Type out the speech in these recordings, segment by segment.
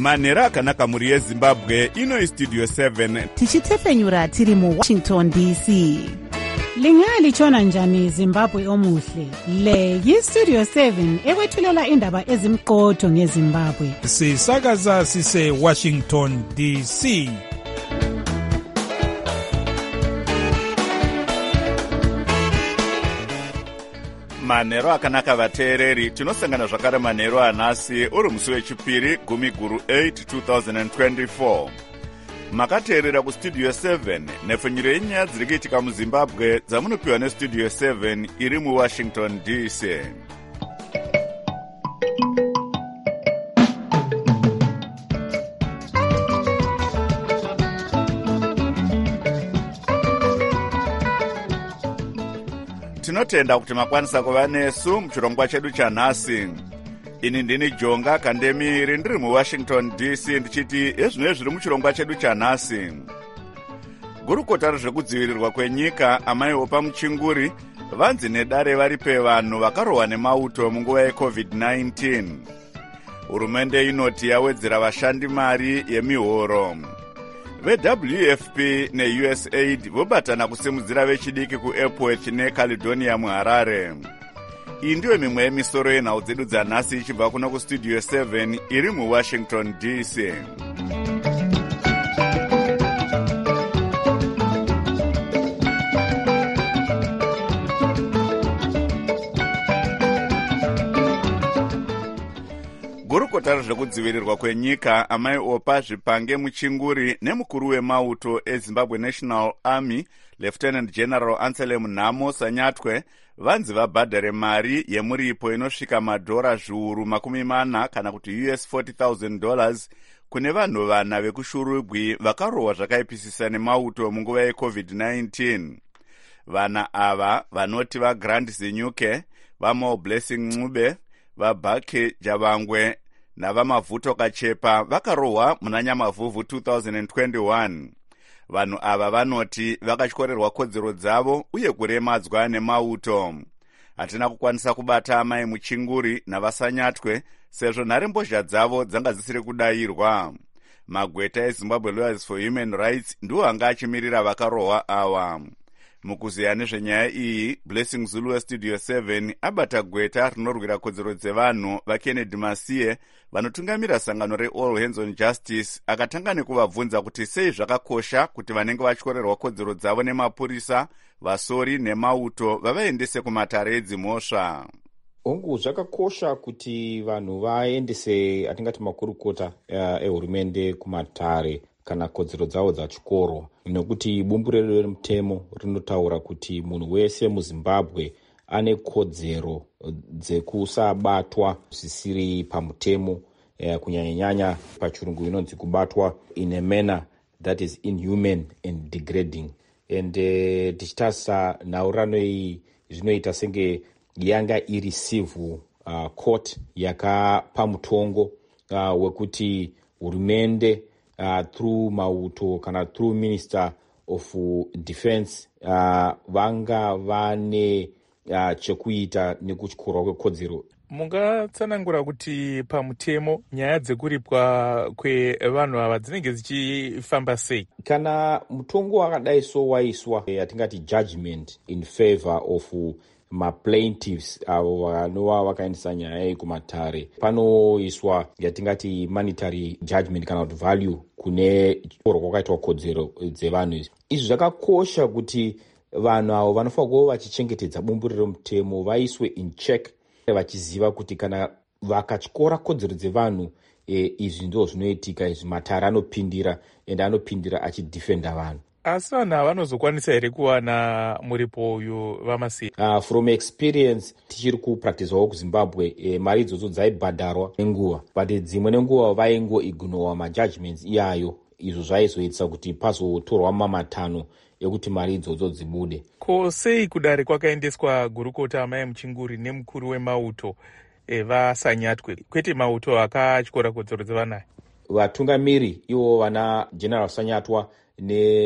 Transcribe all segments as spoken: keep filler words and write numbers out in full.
manhero akanaka mhuri yezimbabwe. Ino istudio seven tichitefenyura tiri muwashington D C. Lingalitshona njani Zimbabwe omuhle? Le yistudio seven ekwethulela indaba ezimqotho ngeZimbabwe. Sisakaza sise Washington D C. manhero akanaka vateereri, tinosangana zvakare manhero anhasi uri musi wechipiri gumi guru eight twenty twenty-four. Makateerera kustudio seven nepfenyuro yenyaya dziri kuitika muzimbabwe dzamunopiwa nestudio seven iri muwashington D C. Tinotenda kuti makwanisa kuva nesu muchirongwa chedu chanhasi. Ini ndini Jonga Kandemiri ndiri muWashington D C ndichiti ezvino zviri muchirongwa chedu chanhasi. Gurukota rezvekudzivirirwa kwenyika amai Opa Muchinguri vanzi nedare vari pevanhu vakarohwa nemauto munguva yecovid nineteen. Hurumende inoti yawedzera vashandi mari yemihoro. Ve-W F P ne-U S A I D vobatana kusimudzira vechidiki kuEpworth neCaledonia muHarare. Iyi ndiyo mimwe yemisoro yenhau dzedu dzanhasi ichibva kuno kustudio seven iri muWashington D C. Gurukota rezvekudzivirirwa kwenyika amai Opa Zvipange Muchinguri nemukuru wemauto eZimbabwe National Army Lieutenant General Anselm Nhamo Sanyatwe vanzi vabhadhare mari yemuripo inosvika madhora zviuru makumi mana kana kuti U S forty thousand dollars kune vanhu vana vekushurugwi vakarohwa zvakaipisisa nemauto munguva yecovid nineteen. Vana ava vanoti vaGrant Zinyuke, vamo Blessing Ncube, vaBhake Javangwe navamavuto Kachepa vakarohwa muna Nyamavhuvhu two thousand twenty-one. Vanhu ava vanoti vakatyorerwa kodzero dzavo uye kuremadzwa nemauto. Hatina kukwanisa kubata amai Muchinguri navasanyatwe sezvo nharembozha dzavo dzanga dzisiri kudayirwa. Magweta eZimbabwe Lawyers for Human Rights ndiwo anga achimirira vakarohwa awa. Mukuziya nezvenyaya iyi, Blessing Zulu westudio seven abata gweta rinorwira kodzero dzevanhu vaKennedy Masiye vanotungamira sangano reAll Hands on Justice, akatanga nekuvabvunza kuti sei zvakakosha kuti vanenge vatyorerwa kodzero dzavo nemapurisa, vasori nemauto vavaendese kumatare edzimhosva. Hongu zvakakosha kuti vanhu vaendese atingati makurukota uh, ehurumende kumatare kana kodzero dzavo dzachikoro, nekuti bumburero remutemo rinotaura kuti munhu wese muZimbabwe ane kodzero dzekusabatwa zvisiri pamutemo, eh, kunyanya-nyanya pachirungu inonzi kubatwa in a manner that is inhuman and degrading. And uh, tichitarisa nhaurano iyi zvinoita senge yanga iri civil uh, court yakapa mutongo uh, wekuti hurumende Uh, through mauto kana through Minister of Defense uh, vanga vane uh, chekuita nekuchikorwa kwekodzero. Mungatsanangura kuti pamutemo nyaya dzekuripwa kwevanhu ava dzinenge dzichifamba sei? Kana mutongo wakadai so waiswa yatingati judgment in favor of maplaintiffs avo vanova vakaendesa nyaya iyi kumatare, panoiswa yatingati monetary judgment kana kuti value kune chikorwa kwakaitwa kodzero dzevanhu izvi. Izvi zvakakosha kuti vanhu avo vanofanira kuva vachichengetedza bumburiro remutemo vaiswe in check, vachiziva kuti kana vakatyora kodzero dzevanhu e, izvi ndo zvinoitika, izvi matare anopindira ende anopindira achidefenda vanhu. Asi vanhu ava vanozokwanisa here kuwana muripo uyu vamasiya? Uh, from experience tichiri kupracticewawo kuZimbabwe, e, mari idzodzo dzaibhadharwa nenguva, but dzimwe nenguva vaingoignowa majudgments iyayo. Izvo zvaizoitisa kuti pazotorwa mamatano ekuti mari idzodzo dzibude. Ko sei kudare kwakaendeswa gurukota amai Muchinguri nemukuru wemauto e, vaSanyatwe, kwete mauto akatyora kodzero dzevanhu? Vatungamiri ivo vana General Sanyatwa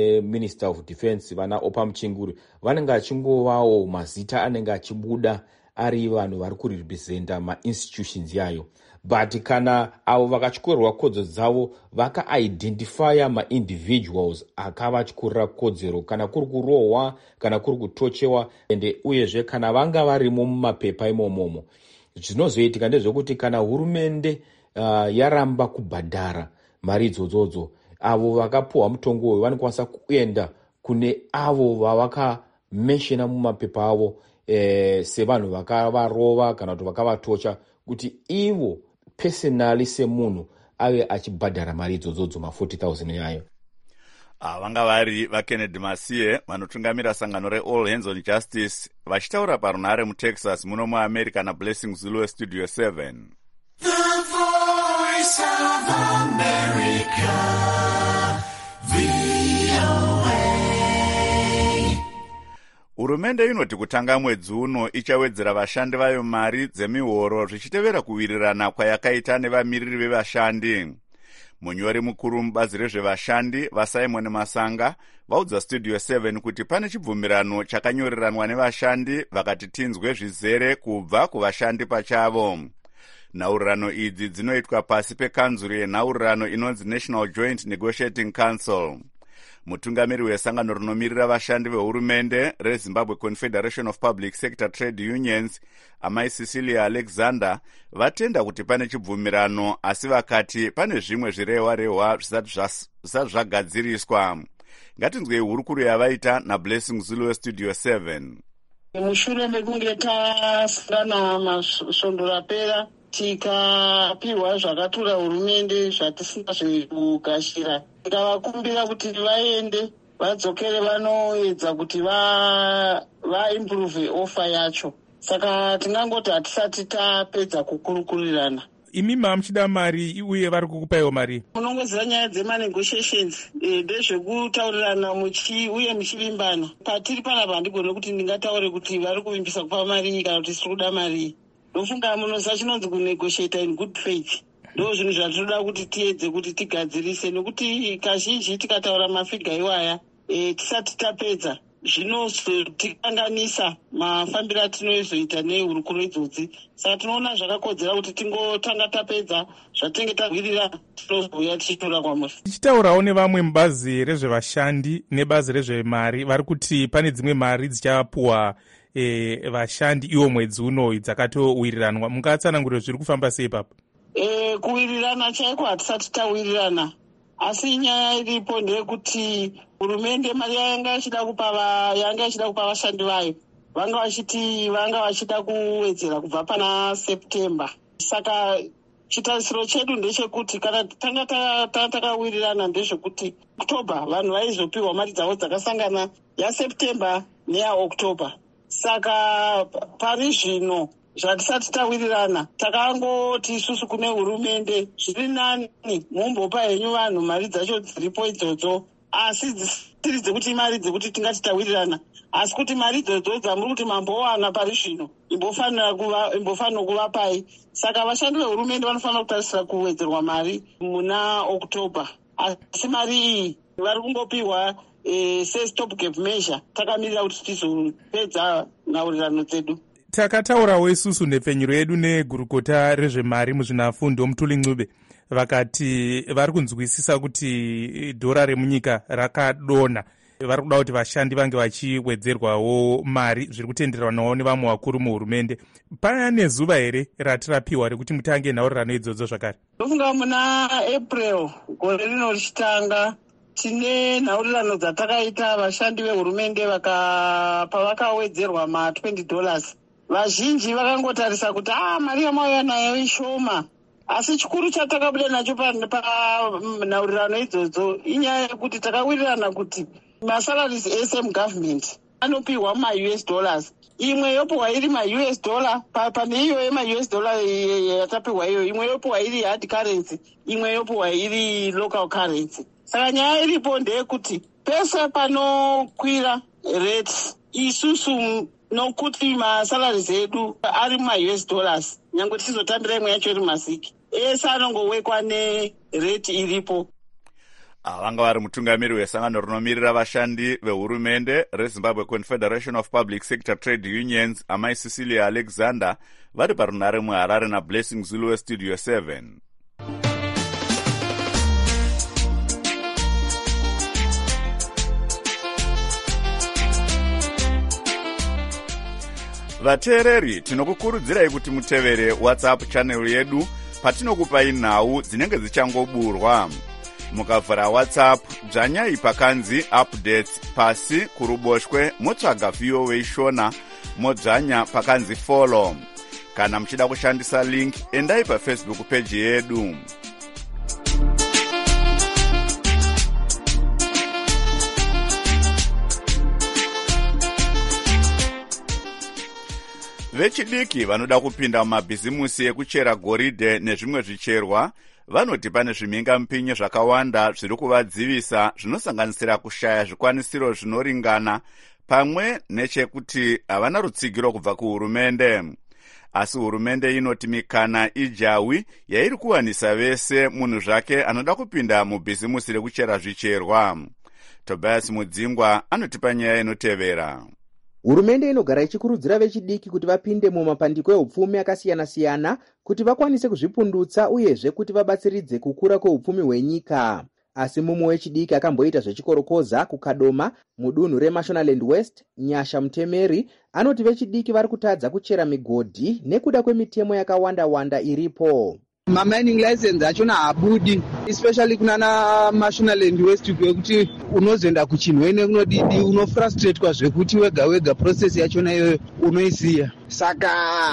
neMinister of Defense vana Opa Muchinguri vanenge achingovawo mazita anenge achibuda ari vanhu vari kurepresenta mainstitutions yayo. But kana avo vakatyorerwa kodzero dzavo vakaidentifya maindividuals akavatyurira kodzero, kana kuri kurohwa kana kuri kutochewa, ende uyezve kana vanga varimo mumapepa imomomo, zvinozoitika ndezvekuti kana hurumende uh, yaramba kubhadhara mari idzodzodzo, avo vakapuhwa mutongo uyu vanokwanisa kuenda kune avo vavakameshena mumapepa avo eh, sevanhu vakavarova kana kuti vakavatocha, kuti ivo personally semunhu ave achibhadhara mari idzodzodzo ma forty thousand yayo. Ah, vanga vari vaKennedy Masiye vanotungamira sangano reAll Hands on Justice vachitaura parunhare muTexas muno muAmerica naBlessing Zulu weStudio seven. The Voice of America, V O A. Hurumende inoti kutanga mwedzi uno ichawedzera vashandi vayo mari dzemihoro zvichitevera kuwirirana kwayakaita nevamiriri vevashandi. Munyori mukuru mubazi rezvevashandi vaSimon Masanga vaudza Studio seven kuti pane chibvumirano chakanyoriranwa nevashandi vakati tinzwe zvizere kubva kuvashandi pachavo. Nhaurirano idzi dzinoitwa pasi pekanzuru yenhaurirano inonzi National Joint Negotiating Council. Mutungamiri wesangano rinomirira vashandi vehurumende reZimbabwe Confederation of Public Sector Trade Unions, amai Cecilia Alexander, vatenda kuti pane chibvumirano, asi vakati pane zvimwe zvirehwa-rehwa zvisati zvagadziriswa. Ngatinzwei hurukuru yavaita naBlessing Zulu weStudio seven. Mushure mekunge tasangana masvondo rapera tikapiwa zvakatura hurumende zvatisingazve kugashira, tikavakumbira kuti vaende vadzokere vanoedza kuti vaimprove ofa yacho. Saka tingangoti hatisati tapedza kukurukurirana. Imi mamuchida mari uye vari kukupaiwa mari? Munongozira nyaya dzemanegotiations ndezvekutaurirana muchi uye muchivimbana. Patiri panapa handigoni kuti ndingataure kuti vari kuvimbisa kupa mari kana kuti tiri kuda mari. Ndofunga munosa chinonzi kunegotiate in good faith. Ndo zvinhu zvatinoda kuti tiedze kuti tigadzirise, nekuti kazhinji tikataura mafiga iwaya e, tisati tapedza zvinozotikanganisa mafambiro atinozoita nehurukuro idzodzi. Saka tinoona zvakakodzera kuti tingotanga tapedza zvatenge tagwirira tinozouya tichitora kwamuri. Tichitaurawo nevamwe mubazi rezvevashandi nebazi rezvemari vari kuti pane dzimwe mari dzichapuwa e, vashandi iwo mwedzi uno dzakatowiriranwa. Mungatsanangurira zviri kufamba sei papa? E, kuwirirana chaiko hatisati tawirirana, asi nyaya iripo ndeyekuti hurumende mari yanga ichida kupa yanga ichida kupa vashandi vayo vanga vachiti vanga vachida kuwedzera kubva pana September. Saka chitarisiro chedu ndechekuti kana tanga takawirirana ndezvekuti October vanhu vaizopiwa mari dzavo dzakasangana yaSeptember neyaOctober. Saka pari zvino zvatisati tawirirana takangoti isusu kune hurumende zviri nani mumbopa henyu vanhu mari dzacho dziripo idzodzo, asi dzisiri dzekuti mari dzekuti tingati tawirirana, asi kuti mari idzodzo dzamuri kuti mambowana pari zvino imbofanira kuva imbofanira kuvapai. Saka vashandi vehurumende vanofanira kutarisira kuwedzerwa mari muna October, asi mari iyi vari kungopiwa e, se-stop gap measure. Takamirira kuti tizopedza nhaurirano dzedu. Takataurawo isusu nepfenyuro yedu negurukota rezvemari muzvinafundo Mutuli Ncube, vakati vari kunzwisisa kuti dhora remunyika rakadonha, vari kuda kuti vashandi vange vachiwedzerwawo mari, zviri kutenderanawo nevamwe vakuru muhurumende. Pane zuva here ratirapiwa rekuti mutange nhaurirano idzodzo zvakare? Ndofunga muna April gore rino richitanga tine nhaurirano dzatakaita vashandi vehurumende vaka pavakawedzerwa ma twenty dollars. Vazhinji vakangotarisa kuti ah mari yamauya nayo ishoma, asi chikuru chatakabuda nacho panhaurirano idzodzo inyaya yekuti takawirirana kuti masalaries ese mugovernment anopiwa ma-U S dollars. Imwe yopiwa iri ma-U S dollar, pane iyo yema-U S dollar yatapiwa iyo, imwe yopiwa iri hard currency, imwe yopiwa iri local currency. Saka nyaya iripo ndeyekuti pese panokwira rate isusu nokuti masalaries edu ari ma-U S dollars, nyange tichizotambira imwe yacho iri masiki, ese anongowekwa nerate iripo. vanga vari mutungamiri wesangano rinomirira vashandi vehurumende rezimbabwe confederation of public sector trade unions amai Cecilia Alexander vari parunare muharare nablessing zulu westudio seven. vateereri tinokukurudzirai kuti mutevere whatsapp channel yedu patinokupai nhau dzinenge dzichangoburwa. mukavhura whatsapp dzvanyai pakanzi updates pasi kuruboshwe motsvaga voa shona modzvanya pakanzi follow. kana muchida kushandisa link endai pafacebook page yedu. vechidiki vanoda kupinda mumabhizimusi ekuchera goridhe nezvimwe zvicherwa vanoti pane zvimhingamupinyi zvakawanda zviri kuvadzivisa zvinosanganisira kushaya zvikwanisiro zvinoringana pamwe nechekuti havana rutsigiro kubva kuhurumende. asi hurumende inoti mikana ijawi yairi kuwanisa vese munhu zvake anoda kupinda mubhizimusi rekuchera zvicherwa. Tobias Mudzingwa anotipa nyaya inotevera. Hurumende inogara ichikurudzira vechidiki kuti vapinde mumapandiko ehupfumi akasiyana-siyana kuti vakwanise kuzvipundutsa uyezve kuti vabatsiridze kukura kweupfumi hwenyika. Asi mumwe wechidiki akamboita zvechikorokoza kukadoma mudunhu reMashonaland West, Nyasha Mutemeri, anoti vechidiki vari kutadza kuchera migodhi nekuda kwemitemo yakawanda-wanda iripo. mamining license achona habudi, especially kunana Mashonaland West kwekuti unozoenda kuchinhwene kunodidi unofrustratwa zvekuti wega wega process yachona iyoyo unoisiya. Saka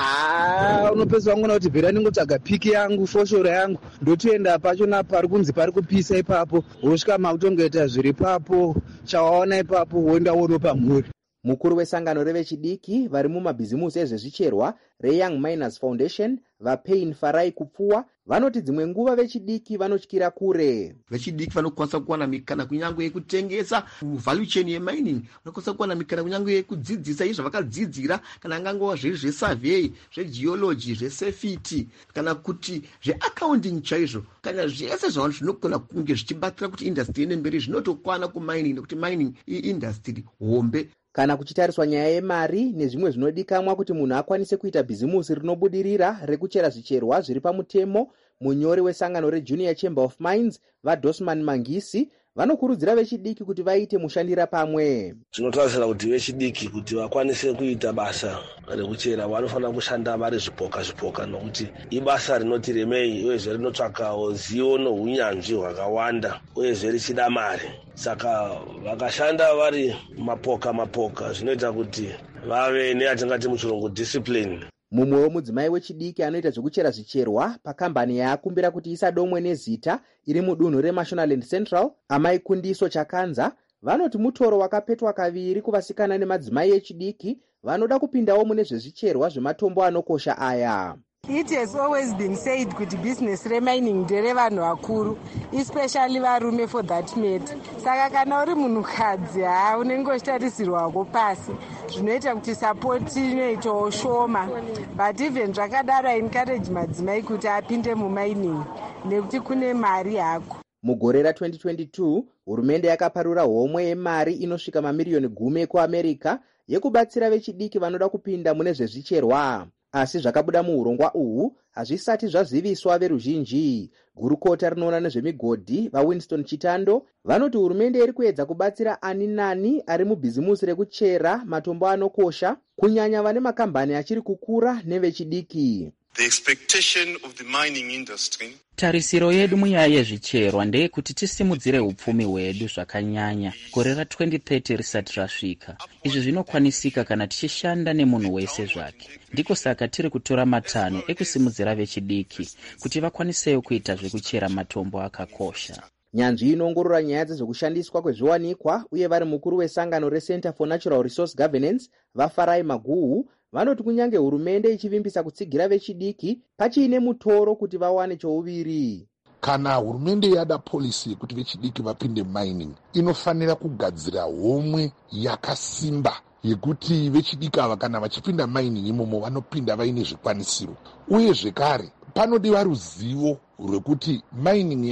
unopedzwa ngona kuti bhera ningotsvaga piki yangu foshoro yangu ndotoenda pachona pari kunzi pari kupisa ipapo wosvika makutongoita zviri papo chawaona ipapo woenda wonopa mhuri. Mukuru wesangano revechidiki vari mumabhizimusi ezvezvicherwa reYoung Miners Foundation vaPain Farai Kupfuwa vanoti dzimwe nguva vechidiki vanotyira kure. Vechidiki vanokwanisa kuwana mikana kunyange yekutengesa value chain yemining, vanokwanisa kuwana mikana kunyange yekudzidzisa izvo vakadzidzira kana ngangova zviri zvesurvey, zvegeology, zvesafety kana kuti zveaccounting chaizvo, kana zvese zvavanhu zvinogona kunge zvichibatsira kuti industry ine mberi zvinotokwana kumining nekuti mining iindustry hombe. Kana kuchitariswa nyaya yemari nezvimwe zvinodikamwa kuti munhu akwanise kuita bhizimusi rinobudirira rekuchera zvicherwa zviri pamutemo, munyori wesangano reJunior Chamber of Mines vaDosman Mangisi vanokurudzira vechidiki kuti vaite mushandira pamwe. Zvinotarisira kuti vechidiki kuti vakwanise kuita basa rekuchera vanofanira kushanda vari zvipoka zvipoka nokuti ibasa rinoti remei uyezve rinotsvakawo zivo nounyanzvi hwakawanda uyezve richida mari. Saka vakashanda vari mapoka mapoka zvinoita kuti vave neyatingati muchirungu discipline. Mumwewo mudzimai wechidiki anoita zvekuchera zvicherwa pakambani yaakumbira kuti isadomwe nezita iri mudunhu reMashonaland Central, amai Kundiso Chakanza, vanoti mutoro wakapetwa kaviri kuvasikana nemadzimai echidiki vanoda kupindawo mune zvezvicherwa zvematombo anokosha aya. It has always been said kuti business remining ndere vanhu vakuru, especially varume for that matter. Saka kana uri munhukadzi ha unenge uchitarisirwako pasi, zvinoita kuti support inoitawo shoma. But even zvakadaro I encourage madzimai kuti apinde mumining nekuti kune mari yako. Mugore ra twenty twenty-two, hurumende yakaparura homwe yemari inosvika mamiriyoni gumi ekuAmerica yekubatsira vechidiki vanoda kupinda mune zvezvicherwa. Asi zvakabuda muurongwa uhu hazvisati zvaziviswa veruzhinji. Gurukota rinoona nezvemigodhi vaWinston Chitando vanoti hurumende iri kuedza kubatsira ani nani ari mubhizimusi rekuchera matombo anokosha, kunyanya vane makambani achiri kukura nevechidiki. The expectation of the mining industry. Tarisiro yedu munyaya yezvicherwa ndeyekuti tisimudzire upfumi hwedu zvakanyanya gore ra twenty thirty risati rasvika. Izvi zvinokwanisika kana tichishanda nemunhu wese zvake. Ndiko saka tiri kutora matanho ekusimudzira vechidiki kuti vakwanisewo kuita zvekuchera matombo akakosha. Nyanzvi inoongorora nyaya dzezvekushandiswa kwezviwanikwa uye vari mukuru wesangano reCenter for Natural Resource Governance vaFarai Maguhu vanoti kunyange hurumende ichivimbisa kutsigira vechidiki pachiine mutoro kuti vawane chouviri. Kana hurumende yada policy yekuti vechidiki vapinde mining, inofanira kugadzira homwe yakasimba yekuti vechidiki ava kana vachipinda mining imomo vanopinda vaine zvikwanisiro. Uye zvekare panodiwa ruzivo rwekuti mining yacho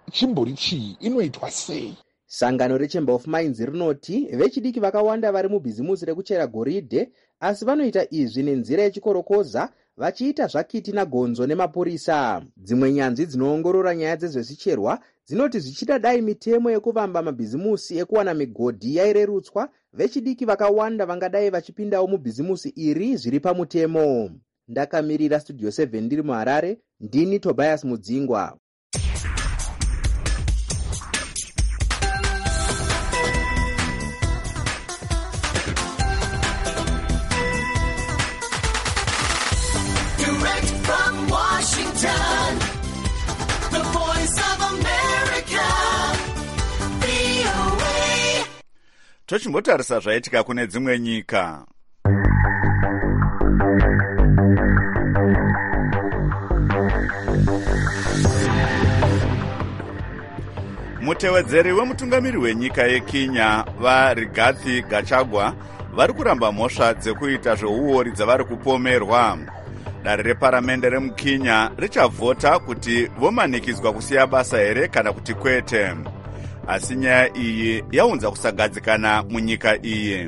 chimbori chii, inoitwa sei? Sangano reChamber of Mines rinoti vechidiki vakawanda vari mubhizimusi rekuchera goridhe, asi vanoita izvi nenzira yechikorokoza, vachiita zvakiti nagonzo nemapurisa. Dzimwe nyanzvi dzinoongorora nyaya dzezvezicherwa dzinoti zvichida dai mitemo yekuvamba mabhizimusi ekuwana migodhi yairerutswa, vechidiki vakawanda vangadai vachipindawo mubhizimusi iri zviri pamutemo. Ndakamirira Studio seven ndiri muHarare, ndini Tobias Mudzingwa. Tochimbotarisa zvaitika kune dzimwe nyika. Mutevedzeri wemutungamiri wenyika yeKenya vaRigathi Gachagua vari kuramba mhosva dzekuita zveuori dzavari kupomerwa. Dare reparamende remuKenya richavhota kuti vomanikidzwa kusiya basa here kana kuti kwete. Asi nyaya iyi yaunza kusagadzikana munyika iyi.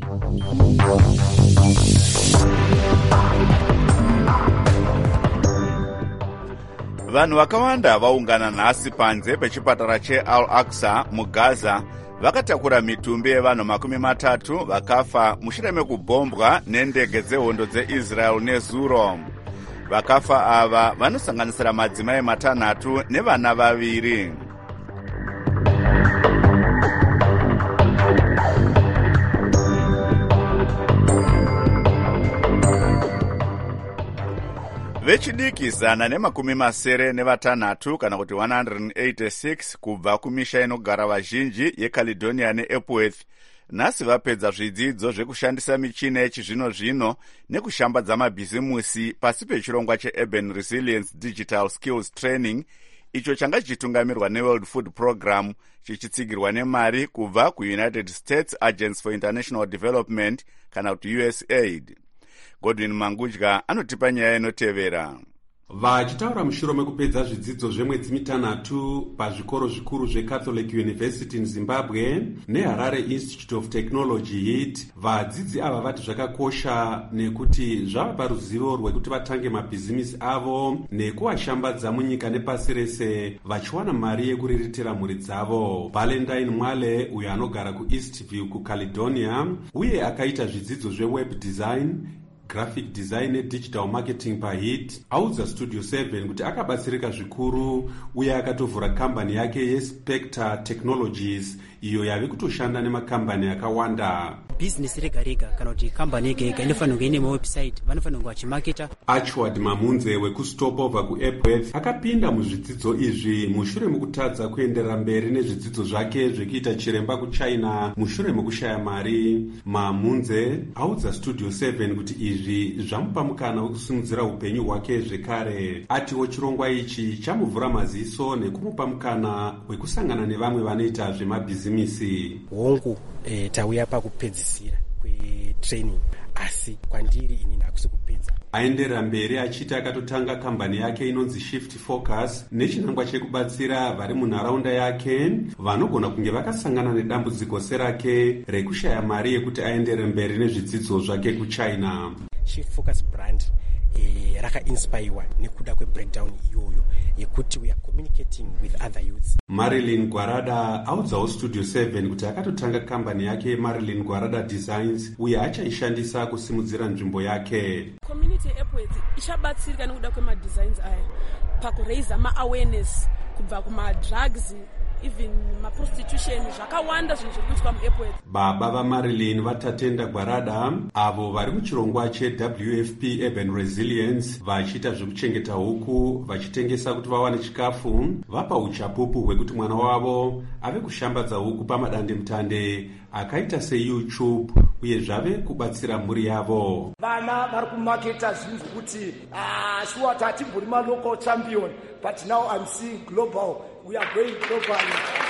Vanhu vakawanda vaungana nhasi panze pechipatara cheAl-Aqsa muGaza vakatakura mitumbi yevanhu makumi matatu vakafa mushure mekubhombwa nendege dzehondo dzeIsrael nezuro. Vakafa ava vanosanganisira madzimai matanhatu nevana vaviri. Vechidiki zana nemakumi masere nevatanhatu kana kuti one hundred eighty-six kubva kumisha inogara vazhinji yeCaledonia neEpworth nhasi vapedza zvidzidzo zvekushandisa michina yechizvino zvino nekushambadza mabhizimusi pasi pechirongwa cheUrban Resilience Digital Skills Training, icho changa chichitungamirwa neWorld Food Program chichitsigirwa nemari kubva kuUnited States Agency for International Development kana kuti U S A I D. Godwin Mangudya anotipa nyaya inotevera. Vachitaura mushure mekupedza zvidzidzo zvemwedzi mitanhatu pazvikoro zvikuru zveCatholic University muZimbabwe neHarare Institute of Technology H I T, vadzidzi ava vati zvakakosha nekuti zvavapa ruzivo rwekuti vatange mabhizimisi avo nekuvashambadza munyika nepasi rese vachiwana mari yekuriritira mhuri dzavo. Valentine Mwale, uyo anogara kuEastview kuCaledonia uye akaita zvidzidzo zveweb design, graphic design nedigital marketing paH I T, audza Studio seven kuti akabatsirika zvikuru uye akatovhura kambani yake yeSpectre Technologies iyo yave kutoshanda nemakambani akawanda. Business rega rega kana kuti kambani yega yega inofanirwa ine mawebsite, vanofanirwa vachimaketa. Achwad Mamunze wekuStopover kuEpworth akapinda muzvidzidzo izvi mushure mekutadza kuenderera mberi nezvidzidzo zvake zvekuita chiremba kuChina mushure mekushaya mari. Mamunze audza Studio seven kuti izvi zvamupa mukana wekusimudzira upenyu hwake zvekare. Atiwo chirongwa ichi chamuvhura maziso nekumupa mukana wekusangana nevamwe vanoita zvemabhizimisi. Hongu eh, tauya pakupedzisira kwetraining, asi kwandiri ini nakusi kupedza. Aenderera mberi achiti akatotanga kambani yake inonzi Shift Focus nechinangwa chekubatsira vari munharaunda yake vanogona kunge vakasangana nedambudziko serake rekushaya mari yekuti aenderere mberi nezvidzidzo zvake kuChina. Shift Focus brand eh, rakainspirwa nekuda kwebreakdown iyoyo yekuti we are communicating with other youths. Marilyn Gwarada audzawo Studio seven kuti akatotanga kambani yake Marilyn Gwarada Designs uye achaishandisa kusimudzira nzvimbo yake. Community Epworth ichabatsirika nekuda kwemadesigns aya pakuraisa maawareness kubva kumadrugs, even maprostitution, zvakawanda zvinhu zviri kuitwa muEpworth. Baba vaMarilyn vatatenda Gwarada avo vari muchirongwa cheW F P Urban Resilience vachiita zvekuchengeta huku vachitengesa kuti vawane chikafu vapa uchapupu hwekuti mwana wavo ave kushambadza huku pamadandemutande akaita seYouTube uye zvave kubatsira mhuri yavo. Vana vari kumaketa zvinhu zvekuti ah sure tatimbori ma local champion, but now I'm seeing global. We are going global.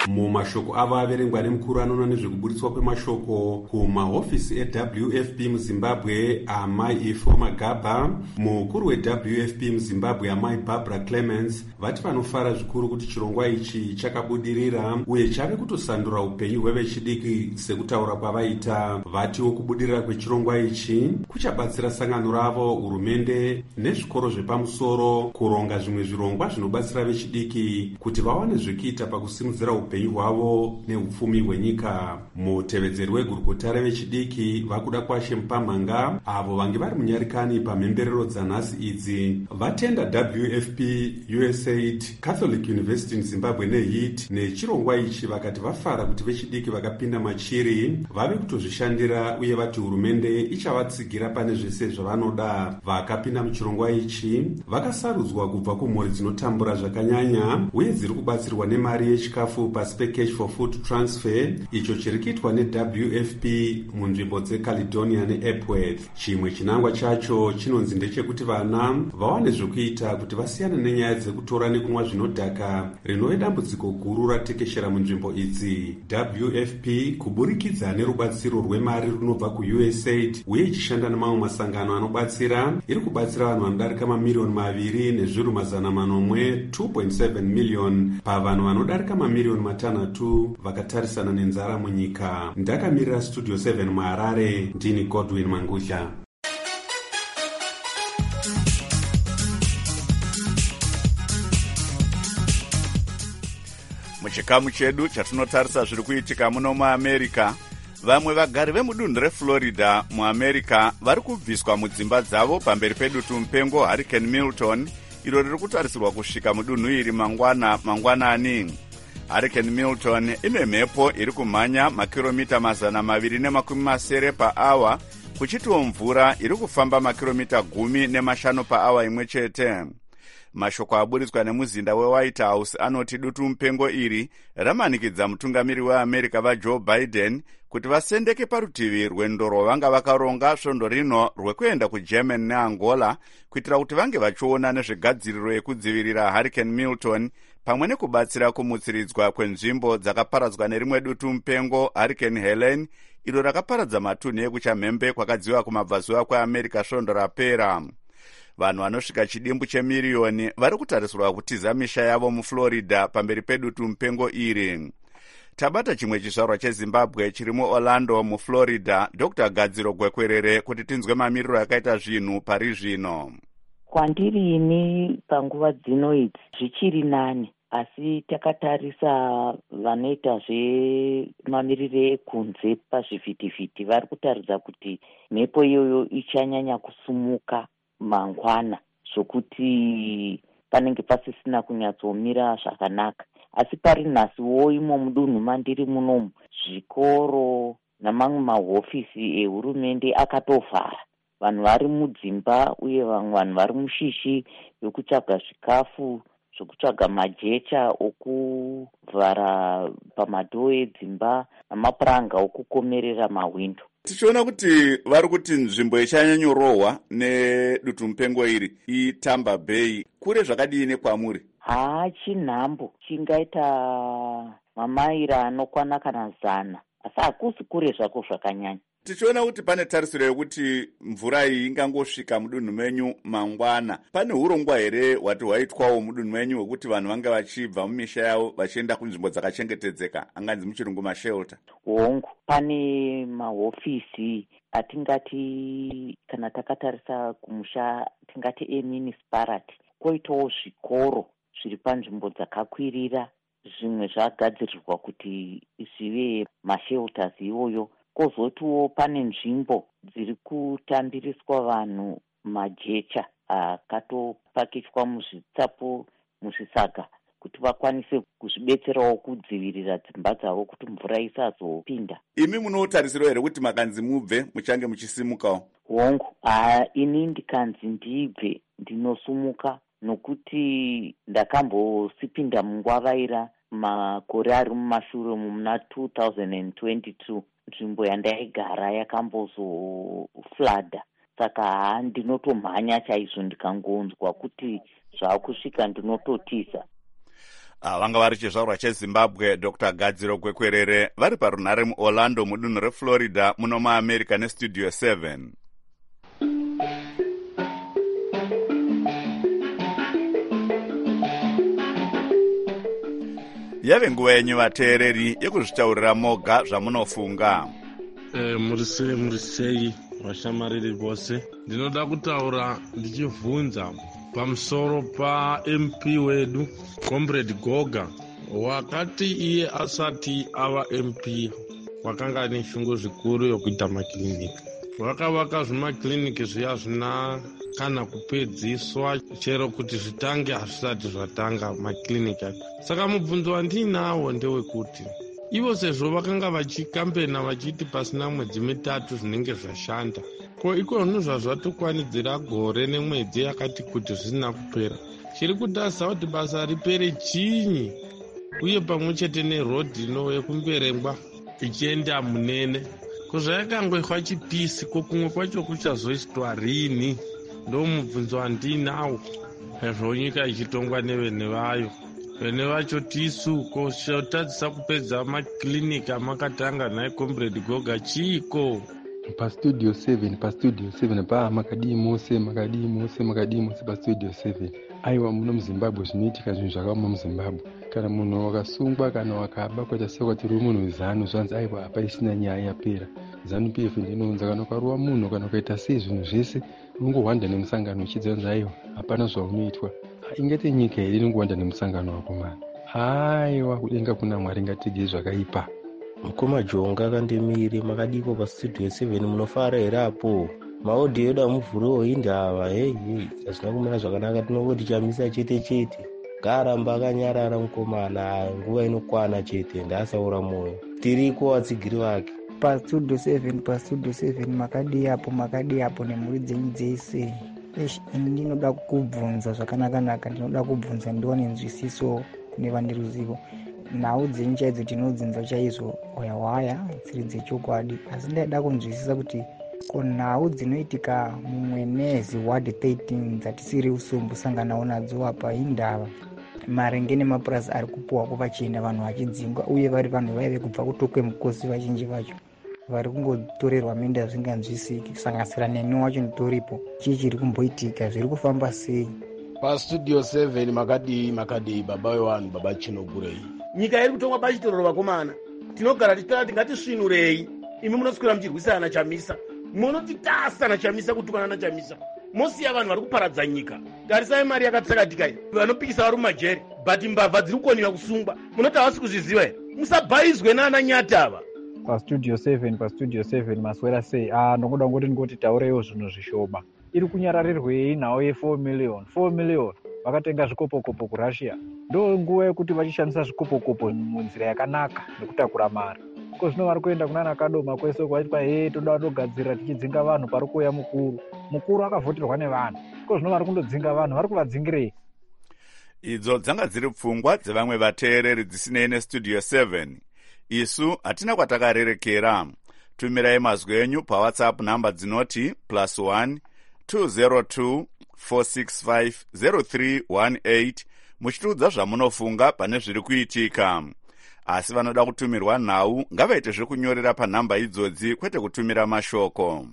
mumashoko avo averengwa nemukuru anoona nezvekuburitswa kwemashoko kumahofisi eW F P muzimbabwe amai Ifo Magaba, mukuru weW F P muzimbabwe amai Barbara Clements vati vanofara zvikuru kuti chirongwa ichi chakabudirira uye chave kutosandura upenyu hwevechidiki sekutaura kwavaita. Vatiwo kubudirira kwechirongwa ichi kuchabatsira sangano ravo, hurumende nezvikoro zvepamusoro kuronga zvimwe zvirongwa zvinobatsira vechidiki kuti vawane zvekuita pakusimudzira upenyu hwavo neupfumi hwenyika. Mutevedzeri wegurukota revechidiki vakuda kwashe Mupamhanga avo vange vari munyarikani pamhemberero dzanhasi idzi vatenda W F P, U S A I D, Catholic University in Zimbabwe neH I T nechirongwa ichi, vakati vafara kuti vechidiki vakapinda machiri vave kutozvishandira uye vati hurumende ichavatsigira pane zvese zvavanoda. Vakapinda muchirongwa ichi vakasarudzwa kubva kumhuri dzinotambura zvakanyanya uye dziri kubatsirwa nemari yechikafu pasi peCash for Food Transfer, icho chiri kuitwa neW F P munzvimbo dzeCaledonia neEpworth. Chimwe chinangwa chacho chinonzi ndechekuti vana vawane zvekuita kuti vasiyane nenyaya dzekutora nekunwa zvinodhaka, rinove dambudziko guru ratekeshera munzvimbo idzi. W F P kuburikidza nerubatsiro rwemari runobva kuU S A I D uye ichishanda nemamwe masangano anobatsira, iri kubatsira vanhu vanodarika mamiliyoni maviri nezviru mazana manomwe two point seven million pavanhu vanodarika mamiliyoni matanhatu vakatarisana nenzara munyika. Ndakamirira Studio seven muHarare, ndini Godwin Mangusha. Muchikamu chedu chatinotarisa zviri kuitika muno muAmerica, vamwe vagari vemudunhu reFlorida muAmerica vari kubviswa mudzimba dzavo pamberi pedutu mupengo Hurricane Milton iro riri kutarisirwa kusvika mudunhu iri mangwana mangwanani. Hurricane Milton ine mhepo iri kumhanya makiromita mazana maviri nemakumi masere paawa, kuchitiwo mvura iri kufamba makiromita gumi nemashanu paawa imwe chete. Mashoko aburitswa nemuzinda weWhite House anoti dutu mupengo iri ramanikidza mutungamiri weAmerica vaJoe Biden kuti vasendeke parutivi rwendo rwavanga vakaronga svondo rino rwekuenda kuGermany neAngola kuitira kuti vange vachiona nezvegadziriro yekudzivirira Hurricane Milton pamwe nekubatsira kumutsiridzwa kwenzvimbo dzakaparadzwa nerimwe dutu mupengo Hurricane Helen iro rakaparadza matunhu ekuchamhembe kwakadziva kumabvazuva kweAmerica svondo rapera. Vanhu vanosvika chidimbu chemiriyoni vari kutarisirwa kutiza misha yavo muFlorida pamberi pedutu mupengo iri. Tabata chimwe chizvarwa cheZimbabwe chiri muOrlando muFlorida, Doctor Gadziro Gwekwerere, kuti tinzwe mamiriro akaita zvinhu pari zvino. Kwandiri ini panguva dzino idzi zvichiri nani, asi takatarisa vanoita zvemamiriro ekunze pazvivhitivhiti vari kutaridza kuti mhepo iyoyo ichanyanya kusumuka mangwana zvokuti panenge pasisina kunyatsomira zvakanaka. Asi pari nhasiwo imo mudunhu mandiri munomu zvikoro namamwe mahofisi ehurumende akatovhara. Vanhu vari mudzimba uye vamwe vanhu vari mushishi yokutsvaga zvikafu, zvokutsvaga majecha okuvhara pamadhoo edzimba namapuranga okukomerera mahwindo. Tichiona kuti vari kuti nzvimbo ichanyanyorohwa nedutu mupengo iri iTampa Bay, kure zvakadini kwamuri? Haa, chinhambo chingaita mamaira anokwana kana zana, asi hakusi kure zvako zvakanyanya. Tichiona kuti pane tarisiro yekuti mvura iyi ingangosvika mudunhu menyu mangwana. Pane urongwa here hwati hwaitwawo mudunhu menyu hwekuti vanhu vange vachibva mumisha yavo vachienda kunzvimbo dzakachengetedzeka, anganzi muchirungu mashelter? Hongu, pane mahofisi atingati kana takatarisa kumusha tingati emunicipality, koitawo zvikoro zviri panzvimbo dzakakwirira, zvimwe zvagadzirirwa kuti zvive mashelters iyoyo. Kozotiwo pane nzvimbo dziri kutambiriswa vanhu majecha akatopakichwa muzvitsapo muzvisaga kuti vakwanise kuzvibetserawo kudzivirira dzimba dzavo kuti mvura isazopinda. Imi munotarisiro here kuti makanzi mubve muchange muchisimukawo? Hongu, haa, ini ndikanzi ndibve ndinosumuka, nokuti ndakambosipinda mungwavaira makore ari mumashure muna two thousand twenty-two. Nzvimbo yandaigara yakambozoflada, saka haa ndinotomhanya chaizvo ndikangonzwa kuti zvaakusvika ndinototiza. vanga vari chizvarwa chezimbabwe dr gadziro kwekwerere vari parunhare muorlando mudunhu reflorida muno muamerica nestudio seven. yave nguva yenyu vateereri yekuzvitaurira moga zvamunofunga. e, murisei murisei vashamariri vose. ndinoda kutaura ndichibvunza pamusoro paM P wedu comrade Goga, wakati iye asati ava M P wakanga neshungu zvikuru yokuita makiliniki. Vakavaka zvimakiliniki zviya zvina kana kupedziswa chero kuti zvitange hazvisati zvatanga makiliniki acho. Saka mubvunzo wandinawo ndewekuti ivo sezvo vakanga vachikambena vachiti pasina mwedzi mitatu zvinenge zvashanda, ko iko zvinhu zvazvatokwanidzira gore nemwedzi yakati kuti zvisina kupera. Chiri kutarisa kuti basa ripere chinyi, uye pamwe chete nerodhi ino yekumberengwa ichienda munene. Kuzvayakangoitwa chipisi, ko kumwe kwacho kuchazoitwa rini? Ndo mubvunzo wandinawo. Sezvo nyika ichitongwa nevene vayo, vene vacho tisu ko chotadzisa kupedza makiliniki amakatanga naye comrade Goga chiko. pastudio seven pastudio seven pa makadii mose makadii mose makadii mose pastudio seven. aiwa muno muzimbabwe zvinoitika zvinhu zvakaoma muzimbabwe. kana munhu wakasungwa kana wakaba kwaita sekwati ruri munhu zanu zvanzi aiwa apa isina nyaya yapera. zanu P F ndinounza kana ukaruwa munhu kana ukaita sei zvinhu zvese unongohwanda nemusangano uchidza kunzi aiwa hapana zvaunoitwa. ingati nyika here inongohwanda nemusangano wako mani. aiwa kudenga kuna mwari ngatigiri zvakaipa. mukoma jonga kandemiri makadiko pastudio seven munofara here apo? maodhi edu amuvhuriwo indava hei hei hazvina kumira zvakanaka. tinongoti chamisa chete chete, ngaaramba akanyarara mukomana, nguva inokwana chete, ndaasaura mwoyo. tiriko vatsigiri vake pastudio seven pastudio seven makadi apo makadi apo nemhuri dzenyu dzese. Eish, ini ndinoda kubvunza zvakanakanaka, ndinoda kubvunza ndiwane nzwisiso kune vane ruzivo. nhau dzenyu chaidzo tinodzinza chaizvo wayawaya dziri dzechokwadi, asi ndaida kunzwisisa kuti ko nhau dzinoitika mumwenezi ward thirteen dzatisiri usumbu sanganawo nadzo apa indava maringe nemapurasi ari kupuwa kuvachienda vanhu vachidzingwa, uye vari vanhu vaive kubva kutokwe mukosi vazhinji vacho vari kungotorerwa minda zvinganzwisiki. kusanganisira neni wacho nditoripo. chii chiri kumboitika, zviri kufamba sei? pastudio seven makadii makadii baba wevanhu baba chinogurei. nyika iri kutongwa pachitoro vakomana. tinogara tichitara tingatisvinurei. imi munoswera muchirwisana chamisa, munotitasana chamisa, kutukanana chamisa, mosiya vanhu vari kuparadza nyika. tarisai mari yakatsakatika iyi, vanopikisa vari mumajeri, but mbavha dziri kukoniwa kusungwa. munoti havasi kuzviziva here? musabhaizwe naana nyatava. pastudio seven pastudio seven maswera sei? ah ndokuda ngoti ngoti taureiwo zvinhu zvishoma. iri kunyararirwei nhau ye4 million four million vakatenga zvikopokopo kurussia? ndo nguva yekuti vachishandisa zvikopokopo munzira yakanaka nekutakura mari. ko zvino vari kuenda kunana kadoma kwese kwaipa he toda togadzirira tichidzinga vanhu pari kuuya mukuru mukuru akavhoterwa nevanhu. ko zvino vari kundodzinga vanhu, vari kuvadzingirei? idzo dzanga dziri pfungwa dzevamwe vateereri dzisinei nestudio seven. isu hatina kwatakarerekera. tumirai mazwi enyu pawhatsapp namba dzinoti plus one two zero two four six five zero three one eight muchitiudza zvamunofunga pane zviri kuitika. asi vanoda kutumirwa nhau ngavaite zvekunyorera panhamba idzodzi kwete kutumira mashoko.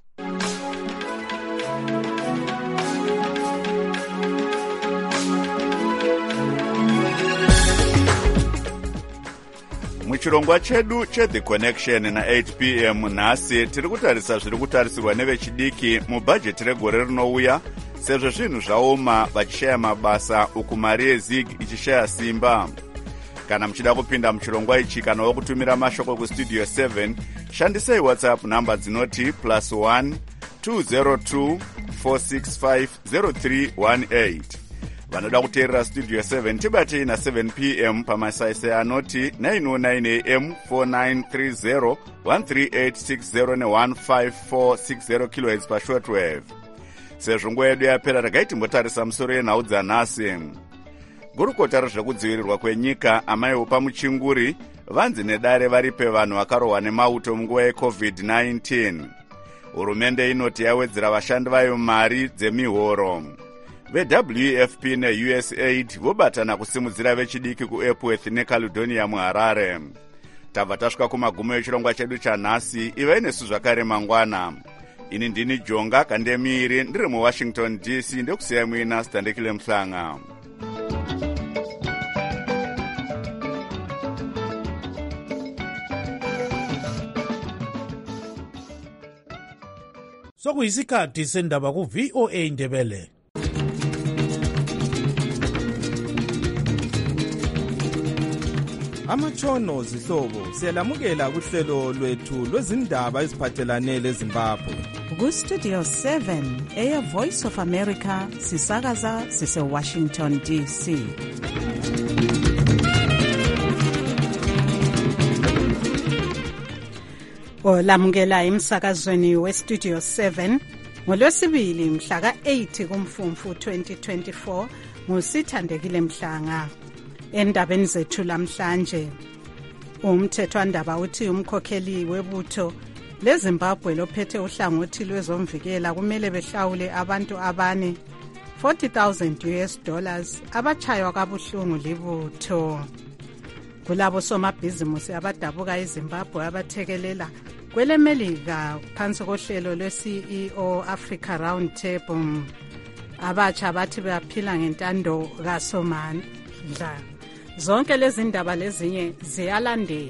muchirongwa chedu cheThe Connection na8 p m nhasi tiri kutarisa zviri kutarisirwa nevechidiki mubhajeti regore rinouya, sezvo zvinhu zvaoma vachishaya mabasa uku mari yezig ichishaya simba. kana muchida kupinda muchirongwa ichi kana wokutumira mashoko kustudio seven, shandisai whatsapp namba dzinoti plus one two zero two four six five zero three one eight. vanoda kuteerera studio seven tibatei na seven p m pamasaisai anoti nine oh nine a m four nine three zero one three eight six zero ne one five four six zero kilohertz pashortwave. sezvo nguva yedu yapera regai timbotarisa musoro yenhau dzanhasi. gurukota rezvekudzivirirwa kwenyika amaiwo pamuchinguri vanzi nedare varipe vanhu vakarohwa nemauto munguva yecovid nineteen. hurumende inoti yawedzera vashandi vayo mari dzemihoro. ve-W F P ne-U S A I D vobatana kusimudzira vechidiki kuEpworth neCaledonia muHarare. Tabva tasvika kumagumo echirongwa chedu chanhasi. Ivai nesu zvakare mangwana. Ini ndini Jonga Kandemiri ndiri muWashington D C ndekusiyai muina Standekile Mhlanga. Sokuyisikhathi sendaba ku-V O A Ndebele. Amatshono zihlobo siyalamukela kuhlelo lwethu lwezindaba eziphathelane leZimbabwe. Ku-Studio seven, Air Voice of America, sisakaza sise-Washington D C. Olamukela emsakazweni we-Studio seven, ngolwesibili mhla ka-eight kuMfumfu twenty twenty-four, nguSithandekile Mhlanga. Endabeni zethu lamhlanje, umthethwandaba uthi umkhokheli webutho leZimbabwe lophethe uhlangothi lwezomvikela kumele behlawule abantu abane forty thousand U S dollars abachaywa kabuhlungu libutho. Kulabo somabhizimusi abadabuka eZimbabwe abathekelela kwelemelika phansi kohlelo lwe-C E O Africa Round Table, abatsha bathi baphila ngentando kaSomandla. Zonke lezi ndaba lezinye ziyalandela.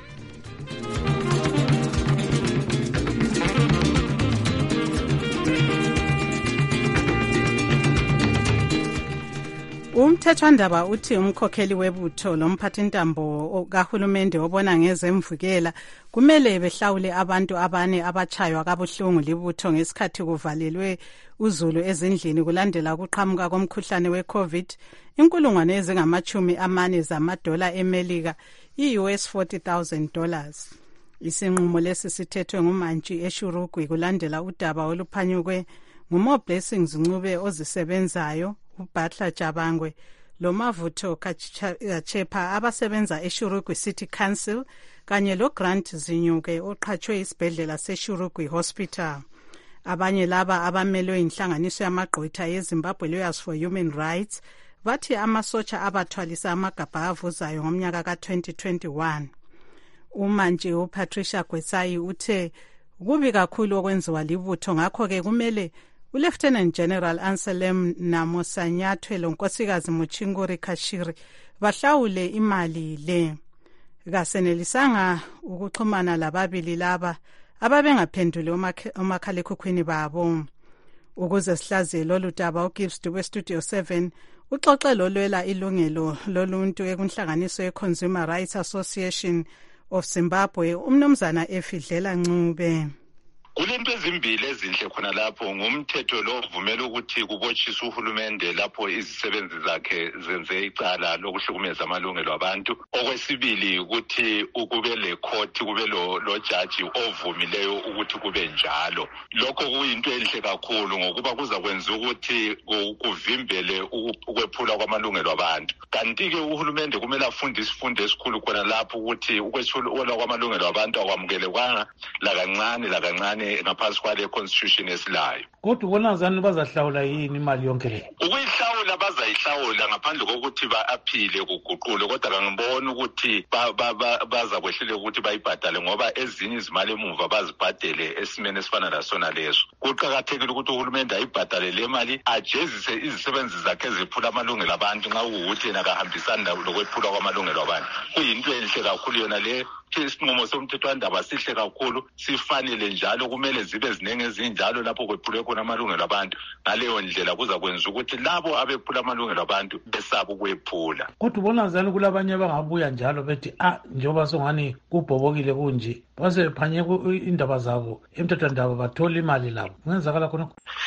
Umthethwandaba uthi umkhokheli webutho lomphathintambo kahulumende obona ngezemvukela kumele behlawule abantu abane abachaywa kabuhlungu libutho ngesikhathi kuvalelwe uzulu ezindlini kulandela ukuqhamuka komkhuhlane we-COVID inkulungwane ezingamachumi amane zamadola emelika, i-U S forty thousand dollars. Isinqumo lesi sithethwe ngumantshi eShurugwi kulandela udaba oluphanyukwe nguMo Blessings Ncube ozisebenzayo, uBatla Jabangwe loMavutho Kachepa abasebenza eShurugwi City Council kanye loGrant Zinyuke oqhatshwe isibhedlela seShurugwi Hospital. Abanye laba abamelwe inhlanganiso yamagqwetha yeZimbabwe Lawyers for Human Rights bathi amasotsha abathwalisa amagabha avuzayo ngomnyaka ka-twenty twenty-one. Umantshi uPatricia Gwesayi uthe kubi kakhulu okwenziwa libutho, ngakho-ke kumele uLieutenant General Anselm Namosanyathwe lonkosikazi Muchinguri Kashiri bahlawule imali le. Kasenelisanga ukuxhumana lababili laba ababengaphenduli umakhalekhukhwini babo. Ukuze sihlaziye lolu daba, uGibbs we-Studio seven uxoxe lolwela ilungelo loluntu ekunhlanganiso ye-Consumer Rights Association of Zimbabwe, umnumzana Efidlela Ncube. Kulento ezimbili ezinhle khona lapho, ngumthetho lo uvumela ukuthi kubotshiswe uhulumende lapho izisebenzi zakhe zenze icala lokuhlukumeza amalungelo abantu. Okwesibili ukuthi ukube le court kube lo lo judge ovumileyo ukuthi kube njalo. Lokho kuyinto enhle kakhulu ngokuba kuza kwenza ukuthi kuvimbele ukwephula kwamalungelo abantu. Kanti ke uhulumende kumele afunde isifundo esikhulu khona lapho ukuthi ukwephula kwamalungelo abantu akwamukelekanga la kancane la kancane ngaphansi kwale constitution esilayo. Kodwa ubona zani bazahlawula yini imali yonke le? Ukuyihlawula bazayihlawula ngaphandle kokuthi ba-aphile kuguqule, kodwa kangiboni ukuthi baza kwehlele ukuthi bayibhadale ngoba ezinye izimali emuva bazibhadele esimeni esifana nasona leso. Kuqakathekile ukuthi uhulumende ayibhadale le mali, ajezise izisebenzi zakhe eziphula amalungelo abantu nxa kuwukuthi yena kahambisani lokwephula kwamalungelo abantu. Kuyinto enhle kakhulu yona le. Isinqumo somthethwandaba sihle kakhulu, sifanele njalo, kumele zibe zinenge ezinjalo lapho kwephulwe khona amalungelo abantu. Ngaleyo ndlela kuza kwenza ukuthi labo abephula amalungelo abantu besaba ukwephula. Kodwa ubona zani kulabanye abangabuya njalo bethi ah njengoba songani kubhobokile kunje base phanye indaba zabo emthethwandaba bathola imali labo. Ngenzakala khona.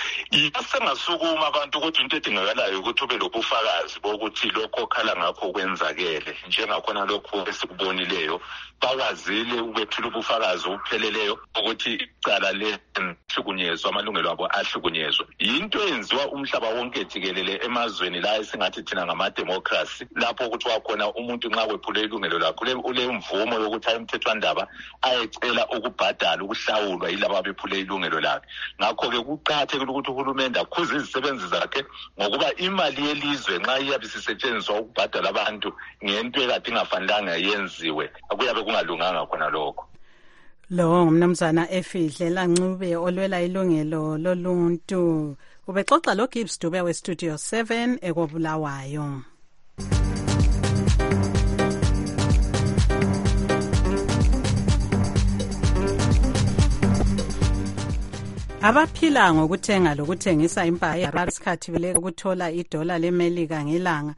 Yasengasukuma abantu ukuthi into edingakalayo ukuthi ube lobufakazi bokuthi lokho okhala ngakho kwenzakele, njengakhona lokho esikubonileyo. Bawazile ukwethula ubufakazi obupheleleyo ukuthi icala lehlukunyezwa, amalungelo abo ahlukunyezwa. Yinto eyenziwa umhlaba wonke jikelele emazweni la esingathi thina ngama-democracy, lapho ukuthi wakhona umuntu nxa kwephule ilungelo lakho ule mvumo yokuthi ayemthethwandaba bayecela ukubhadala ukuhlawulwa yilabo abephule ilungelo lakhe. Ngakho-ke kuqakathekile ukuthi uhulumende akhuze izisebenzi zakhe ngokuba imali yelizwe nxa iyabe sisetshenziswa ukubhadala abantu ngento ekade ingafanelanga yenziwe akuyabe kungalunganga khona lokho. Lo ngumnumzana Efidlela Ncube olwela ilungelo loluntu ubexoxa lo Gibbs Dube we Studio seven ekobulawayo. Abaphila ngokuthenga lokuthengisa impahla isikhathi beleka ukuthola idola leMelika ngelanga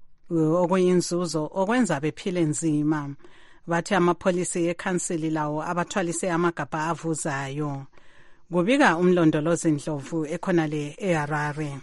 okuyinzuzo okwenza bephile nzima. Bathi amapolisi ekhansili lawo abathwalise amagabha avuzayo. Kubika umlondolozi Ndlovu ekhonale eHarare.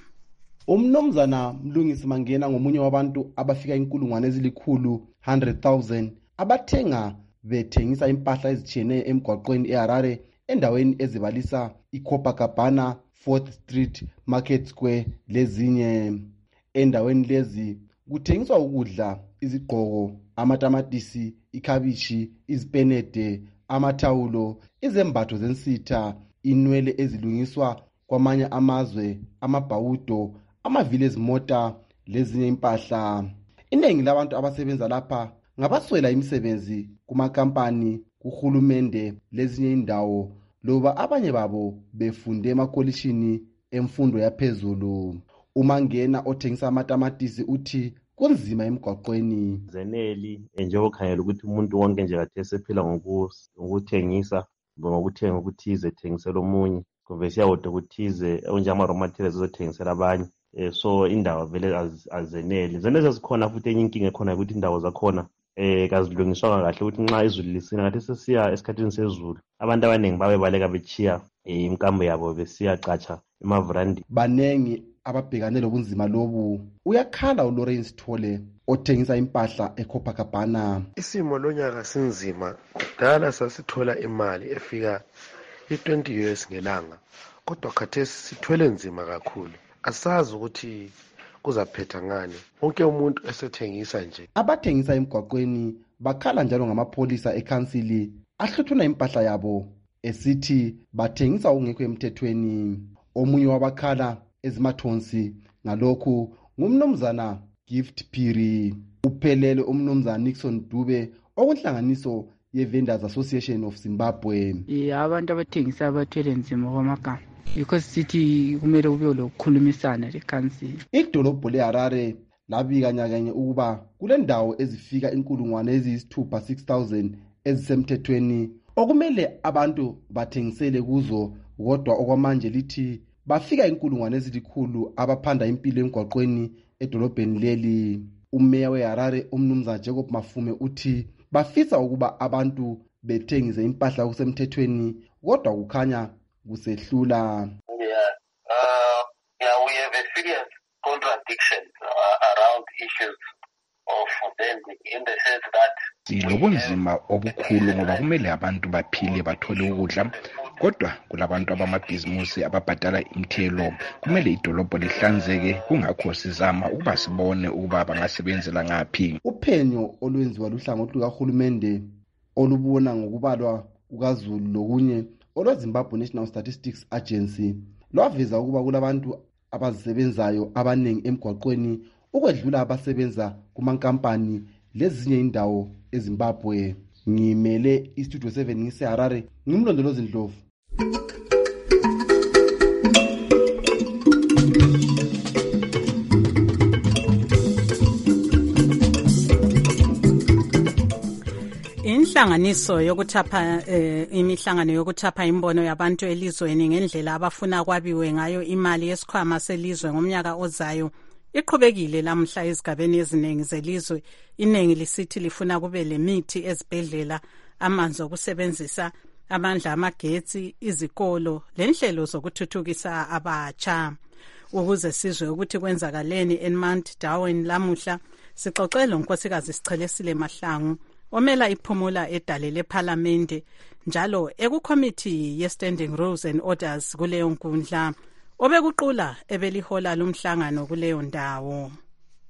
Umnomzana Mlungisi Mangena ngomunye wabantu abafika inkulungwane ezilikhulu one hundred thousand abathenga bethengisa impahla ezitshiyeneyo emgwaqweni eHarare endaweni ezibalisa iCopacabana, fourth Street, Market Square lezinye. Endaweni lezi kuthengiswa ukudla, izigqoko, amatamatisi, ikhabishi, izipenede, amathawulo, izembatho zensitha, inwele ezilungiswa kwamanye amazwe, amabhawudo, amavili ezimota lezinye impahla. Iningi labantu abasebenza lapha ngabaswela imisebenzi kumakampani, kuhulumende lezinye indawo loba abanye babo befunde emakolishini emfundo yaphezulu. uMangena othengisa amatamatisi uthi kunzima emgwaqweni. Zeneli njengokhangela ukuthi umuntu wonke nje kade sephila ngokuthengisa ngokuthenga ukuthize thengisela omunye kumbe siyawodwa ukuthize onje ama raw materials ezothengisela abanye. So indawo vele azeneli. Zenezi zikhona futhi enye inkinga ekhona ukuthi indawo zakhona eh kazilungiswa kahle ukuthi nxa izulu lisina ngathi sesiya esikhathini sezulu abantu abaningi babe baleka bechiya imkambo yabo besiya catsha emavrandi. Banengi ababhekane lobunzima lobu. Uyakhala uLawrence Thole othengisa impahla eCopacabana. Isimo lonyaka sinzima. Kudala sasithola imali efika i-twenty U S ngelanga kodwa khathesi sithwele nzima kakhulu. Asazi ukuthi kuzaphetha ngani. Wonke umuntu esethengisa nje. Abathengisa emgwaqweni bakhala njalo ngamapolisa ekhansili ahluthuna impahla yabo esithi bathengisa ungekho emthethweni. Omunye wabakhala ezimathonsi ngalokhu ngumnumzana Gift Phiri. Uphelele umnumzana Nixon Dube okunhlanganiso ye-Vendors Association of Zimbabwe. Yeah, abantu abathengisa abathwele nzima kwamagama because sithi kumele kube lokukhulumisana lekhansili. Idolobho leHarare labika nyakanye ukuba kule ndawo ezifika inkulungwane eziyisithupha six thousand ezisemthethweni okumele abantu bathengisele kuzo kodwa okwamanje lithi bafika inkulungwane ezilikhulu abaphanda impilo emgwaqweni edolobheni leli. Umeya weHarare umnumzana Jacob Mafume uthi bafisa ukuba abantu bethengise impahla kusemthethweni kodwa kukhanya kusehlula. Yeah, uh, yeah, we have a serious contradiction uh, around issues of vending in the sense that silobunzima obukhulu ngoba kumele abantu baphile bathole ukudla kodwa kulabantu abamabhizimusi ababhadala imithelo. Kumele idolobho lihlanzeke kungakho sizama ukuba sibone ukuba bangasebenzela ngaphi. Uphenyo olwenziwa luhlangothi lukahulumende olubona ngokubalwa kukaZulu lokunye olweZimbabwe National Statistics Agency lwaveza ukuba kulabantu abazisebenzayo abanengi emgwaqweni ukwedlula abasebenza kumankampani lezinye indawo eZimbabwe. Ngimele iStudio seven ngiseHarare ngimlondolozi Ndlovu. Inhlanganiso yokuthapha eh, imihlangano yokuthapha imbono yabantu elizweni ngendlela abafuna kwabiwe ngayo imali yesikhwama selizwe ngomnyaka ozayo iqhubekile lamhla ezigabeni eziningi zelizwe. Iningi lisithi lifuna kube lemithi ezibhedlela, amanzi okusebenzisa, amandla amagetsi, izikolo lenhlelo zokuthuthukisa abatsha. Ukuze sizwe ukuthi kwenzakaleni eMount Darwin lamuhla sixoxele unkosikazi Sichelesile Mahlangu omela iphumula edale leParliament njalo ekucommittee ye-Standing Rules and Orders kuleyo nkundla obekuqula ebelihola lumhlangano kuleyo ndawo.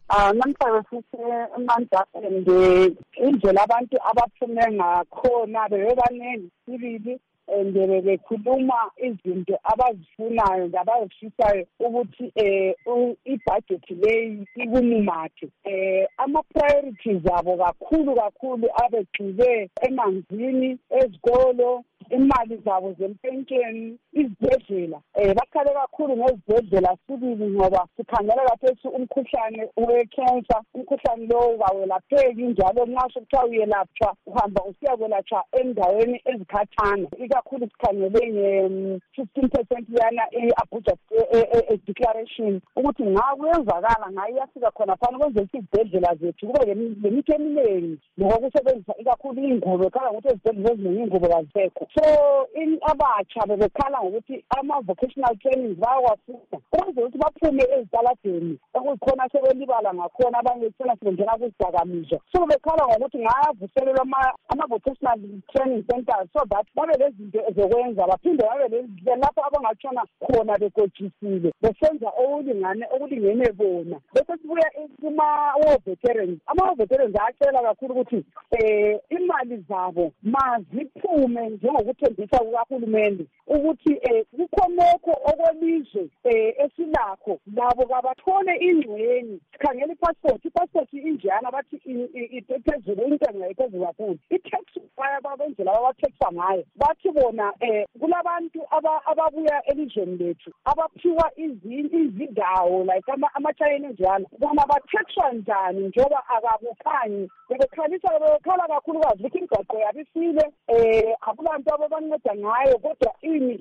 Ah, namhlanje sisemandla and indlela abantu abaphume ngakhona bebebaningi sibili and bebekhuluma izinto abazifunayo abazifisayo ukuthi eh ibudget leyi ikumumathe eh ama priorities abo kakhulu kakhulu abegxile emanzini ezikolo imali zabo zempenkeni izibhedlela eh bakhale kakhulu ngezibhedlela sibili ngoba sikhangela kaphezulu umkhuhlane we-cancer umkhuhlane lowo kawelapheki njalo nxa sekuthiwa uyelaphwa uhamba usiyakwelatshwa endaweni ezikhatshana ikakhulu sikhangele nge-fifteen percent yana i-Abuja declaration ukuthi nga kuyenzakala ngayo iyafika khona phana kwenzela izibhedlela zethu kube lemithi eminengi ngokusebenzisa ikakhulu ingubo khala ukuthi izibhedlela eziningi ingubo kazisekho so in abatsha bebekhala ngokuthi ama-vocational trainings bayawafunda ukwenzela ukuthi baphume ezitaladeni okuzikhona sebelibala ngakhona abanye sena sebengena kwizidakamizwa so bekhala ngokuthi ngayavuselelwa ama-vocational training centers so that babe lezinto zokwenza baphinde babe lezinto lapho abangatshona khona begojisile besenza okulingane okulingene bona bese sibuya kuma-war veterans ama-war veterans ayacela kakhulu ukuthi um imali zabo maziphume njengokuthembisa kukahulumende ukuthi um kukhonokho okwelizwe um esilakho labo kabathole ingxenye sikhangela ipassport ipassport injeyana bathi iphezulu intengo yayiphezulu kakhulu i-tax babenzela ababatheksa ngayo bathi bona um kulabantu ababuya elizweni lethu abaphiwa izindawo like amachayina njalo bona bathexwa njani njengoba akakukhanyi bebekhalisa bebekhala kakhulukazi ukuthi imigaqo yabo ifile um akulanto ababanceda ngayo kodwa ini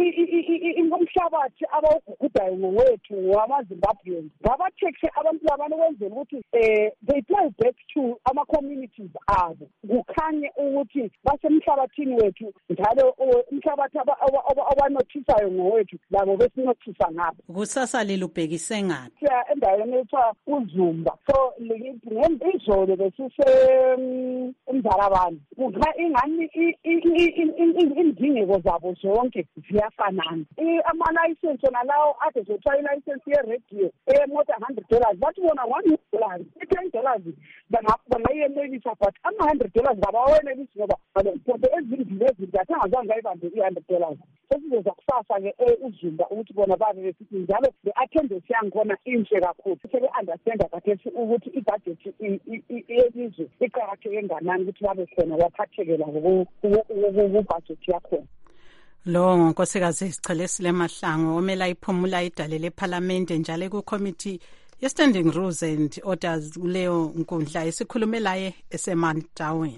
umhlabathi abawugugudayo ngowethu ngowamazimbabweans ngabathekse abantu labana ukwenzela ukuthi um they play back to ama-communities abo kukhanye ukuthi basemhlabathini wethu njalo umhlabathi abanothisayo ngowethu labo besinothisa ngabo kusasa lilubhekise ngaphi endaweni ethiwa uzumba so izolo besise emzalabani ingani indingeko zabo zonke ziyafanana ama-license nalawo ade zothiwa i-license ye-radio eyemota hundred dollars bathi bona one dollars i-ten dollars bangayenelisa but ama-hundred dollars ngabawenelisi ngoba balonto ezindile ezinto athangazange ayibambe i-hundred dollars sesizoza kusasa-ke uzumba ukuthi bona babe besithi njalo le-attendance yangikhona inhle kakhulu sebe-understanda kathesi ukuthi ibhajethi yelizwe iqakatheke nganani ukuthi babe khona baphatheke labo kubhajethi yakhona. Lo ngonkosikazi Sichelesile Mahlangu omela iphumula idale lephalamende njalo kucommittee ye-standing rules and orders kuleyo nkundla esikhulumelaye esemantaweni.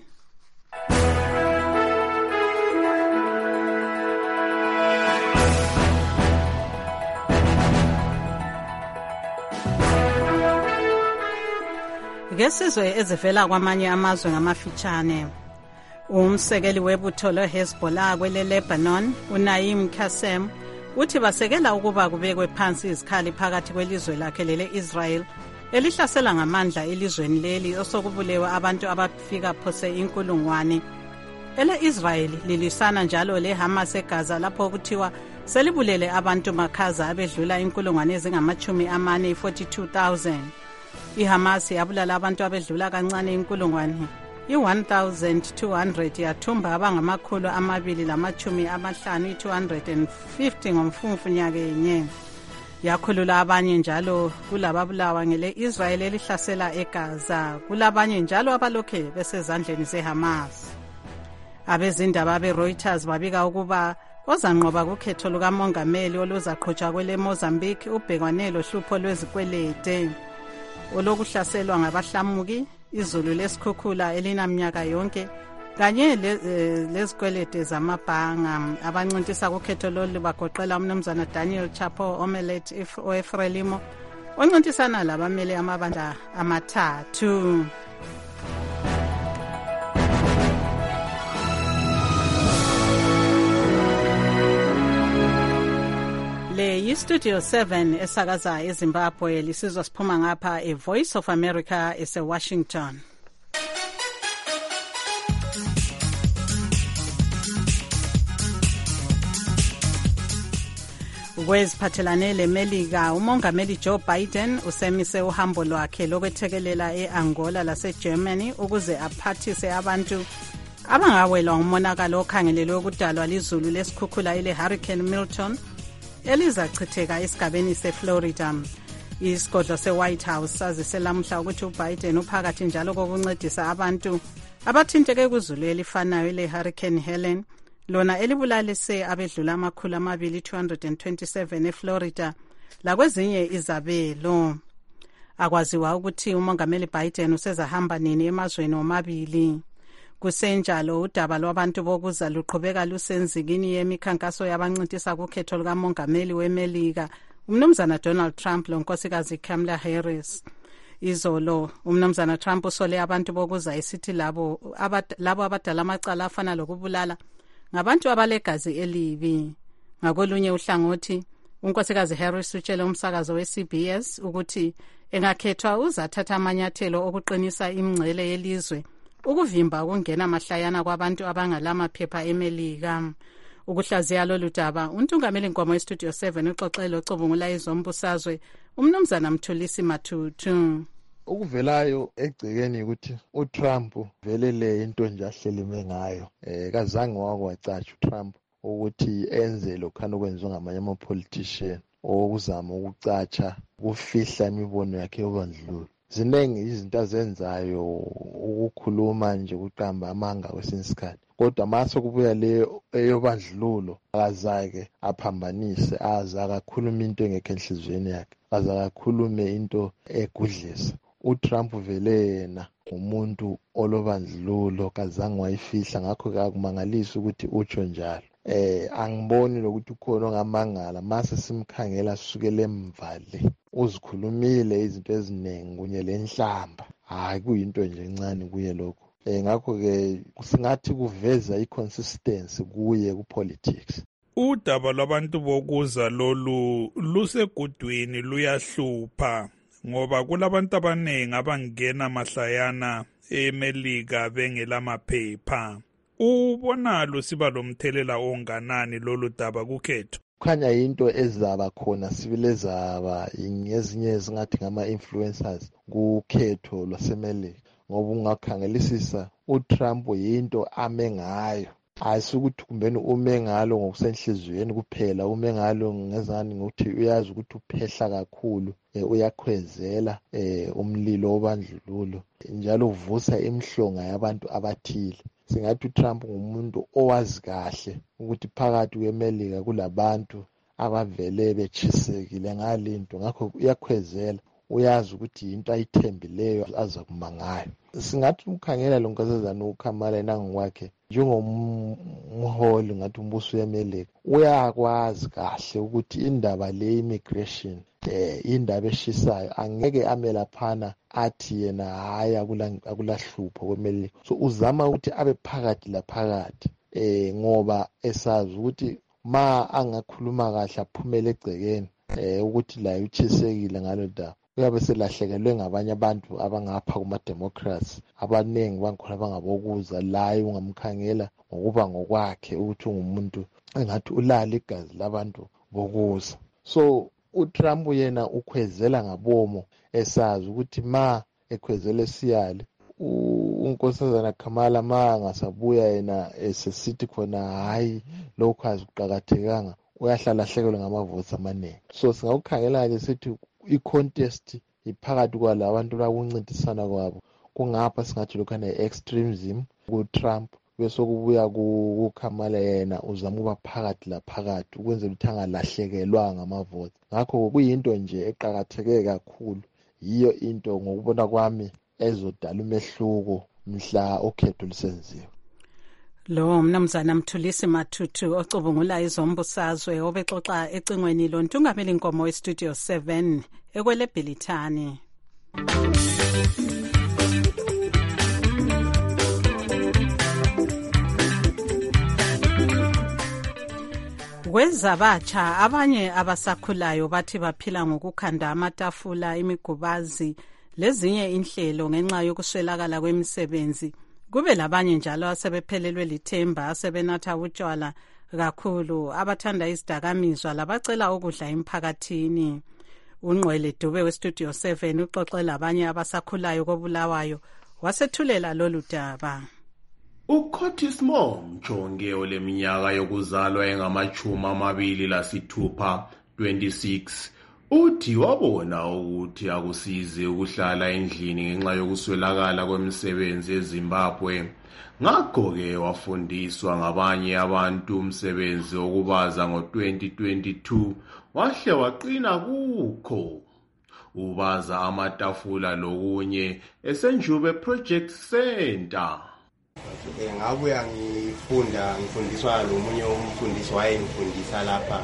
Ngesizwe ezivela kwamanye amazwe ngamafitshane umsekeli webutho le-Hezbollah kwele Lebanon uNaim Qassem uthi basekela ukuba kubekwe phansi izikhali phakathi kwelizwe lakhe lele Israel elihlasela ngamandla elizweni leli osokubulewe abantu abafika phose inkulungwane. Ele Israel lilisana njalo le Hamas eGaza lapho kuthiwa selibulele abantu makhaza abedlula inkulungwane ezingamachumi amane forty-two thousand. IHamas yabulala abantu abedlula kancane inkulungwane i-one thousand two hundred yathumba abangamakhulu amabili lamachumi amahlanu i-two hundred fifty ngomfumfu nyaka yenye. Yakhulula abanye njalo kulababulawa ngele Israel elihlasela eGaza kulabanye njalo abalokhe besezandleni zeHamas. Abezindaba be-Reuters babika ukuba ozanqoba kukhetho lukamongameli oluzaqhutshwa kwele Mozambique ubhekwane lohlupho lwezikwelede olokuhlaselwa ngabahlamuki izulu lesikhukhula elinaminyaka yonke kanye lezikwelede zamabhanga abancintisa kukhetho lolu bagoqela umnumzana Daniel Chapo Omelet oFrelimo oncintisana labamele amabandla amathathu. Le yi-Studio seven esakaza eZimbabwe lisizwa siphuma ngapha e-Voice of America ese-Washington. Kweziphathelane leMelika, umongameli Joe Biden usemise uhambo lwakhe lokwethekelela e-Angola lase-Germany ukuze aphathise abantu abangawelwa ngumonakalo okhangelelwe ukudalwa lizulu lesikhukhula ile-Hurricane Milton elizachitheka esigabeni se-Florida. Isigodlo se-White House sazise lamuhla ukuthi uBiden uphakathi njalo kokuncedisa abantu abathinteke kuzulu elifanayo le-Hurricane Helen, lona elibulalise abedlula amakhulu amabili two hundred twenty-seven eFlorida lakwezinye izabelo. Akwaziwa ukuthi umongameli Biden usezahamba nini emazweni omabili. Kusenjalo udaba lwabantu bokuza luqhubeka lusenzikini yemikhankaso yabancintisa kukhetho lukamongameli weMelika umnumzana Donald Trump lonkosikazi Kamala Harris. Izolo umnumzana Trump usole abantu bokuza esithi labo abad, labo abadala amacala afana lokubulala ngabantu abalegazi elibi. Ngakolunye uhlangothi unkosikazi Harris utshele umsakazo we-C B S ukuthi engakhethwa uzathatha amanyathelo okuqinisa imingcele yelizwe ukuvimba ukungena mahlayana kwabantu abangalamaphepha eMelika. Ukuhlaziya lolu daba untungameli nkomo estudio seven uxoxelo ocubungula izombusazwe umnumzana Mthulisi Matutu. Ukuvelayo egcekeni ukuthi uTrump velele into nje ahlelime ngayo eh kazange wakwacatsha uTrump ukuthi enze lokhana okwenziwa ngamanye ama-politician okuzama ukucatsha ukufihla imibono yakhe yobandlululo. Zinengi izinto azenzayo ukukhuluma nje ukuqamba amanga kwesinye isikhathi, kodwa mase kubuya leyo eyobandlululo akazake aphambanise aze akakhuluma into engekho enhlizweni yakhe, aze akakhulume into egudlisa. uTrump vele yena umuntu olobandlululo kazange wayifihla, ngakho akumangalisi ukuthi utsho njalo. Eh angiboni lokuthi ukhona ongamangala mase simkhangela sisukele emvale uzikhulumile izinto eziningi kunye lenhlamba, hayi kuyinto nje encane kuye lokho. Eh ngakho ke singathi kuveza iconsistency kuye kupolitics. Udaba lwabantu bokuza lolu lusegudwini luyahlupha ngoba kulabantu abaningi abangena mahlayana eMelika bengelamaphepha. Ubona lusiba lomthelela onganani lolu daba kukhetho? Kukhanya into ezaba khona sibile zaba ngezinye ezingathi ngama-influencers kukhetho lwaseMelika, ngoba ungakhangelisisa uTrump yinto ame ngayo. Ayisukuthi kumbeni ume ngalo ngokusenhlizweni kuphela, ume ngalo ngezani ngokuthi uyazi ukuthi uphehla kakhulu, e, uyakhwezela e, umlilo obandlululo njalo uvusa imhlonga yabantu abathile. Singathi uTrump ngumuntu owazi kahle ukuthi phakathi kweMelika kulabantu abavele bechisekile ngalinto, ngakho uyakhwezela, uyazi ukuthi into ayithembileyo aza kuma ngayo. Singathi umkhangela lo nkosazana uKamala nangokwakhe njengomholi ngathi umbuso weMelika uyakwazi kahle ukuthi indaba le immigration eh indaba eshisayo angeke amela phana athi yena haya akulahlupho kweMelika. So uzama ukuthi abe phakathi la phakathi eh ngoba esazi ukuthi ma angakhuluma kahle aphumele egcekeni eh ukuthi la uchisekile ngalo daba uyabe selahlekelwe ngabanye abantu abangapha kuma-democrats abaningi bangikhona abangabokuza laye ungamkhangela ngokuba ngokwakhe ukuthi ungumuntu engathi ulala igazi labantu bokuza. So uTrump yena ukhwezela ngabomo esazi ukuthi ma ekhwezele siyale unkosazana Kamala ma ngasabuya yena esesithi khona hayi lokho azikuqakathekanga uyahlala hlekelwe ngamavotes amaningi. So singawukhangela nje sithi i-contest iphakathi kwala abantu lakuncintisana kwabo kungapha singathi lokho ne-extremism ku-Trump bese kubuya kuKamala yena uzama ukuba phakathi la phakathi ukwenzela ukuthi angalahlekelwa ngamavote. Ngakho kuyinto nje eqakatheke kakhulu, yiyo into ngokubona kwami ezodala umehluko mhla okhetho lisenziwa. Lo mnumzana Mthulisi Matutu ocubungula izombusazwe obexoxa ecingweni lo ntungameli nkomo westudio seven ekwele Bhelithani. Kwezabatsha abanye abasakhulayo bathi baphila ngokukhanda amatafula, imigubazi lezinye inhlelo ngenxa yokuswelakala kwemisebenzi. Kube labanye njalo asebephelelwe lithemba, asebenatha utshwala kakhulu abathanda izidakamizwa labacela ukudla emphakathini. Ungqwele Dube westudio seven uxoxe labanye abasakhulayo koBulawayo wasethulela lolu daba. uCurtis Momchonge oleminyaka yokuzalwa engamachuma amabili lasithupha twenty-six uthi wabona ukuthi akusizi ukuhlala endlini ngenxa yokuswelakala kwemisebenzi eZimbabwe. Ngakho-ke wafundiswa ngabanye abantu umsebenzi wokubaza ngo-twenty twenty-two wahle waqina kukho ubaza amatafula lokunye esenjube Project Center. Eh ngabuya ngifunda ngifundiswa lomunye umfundisi wayengifundisa lapha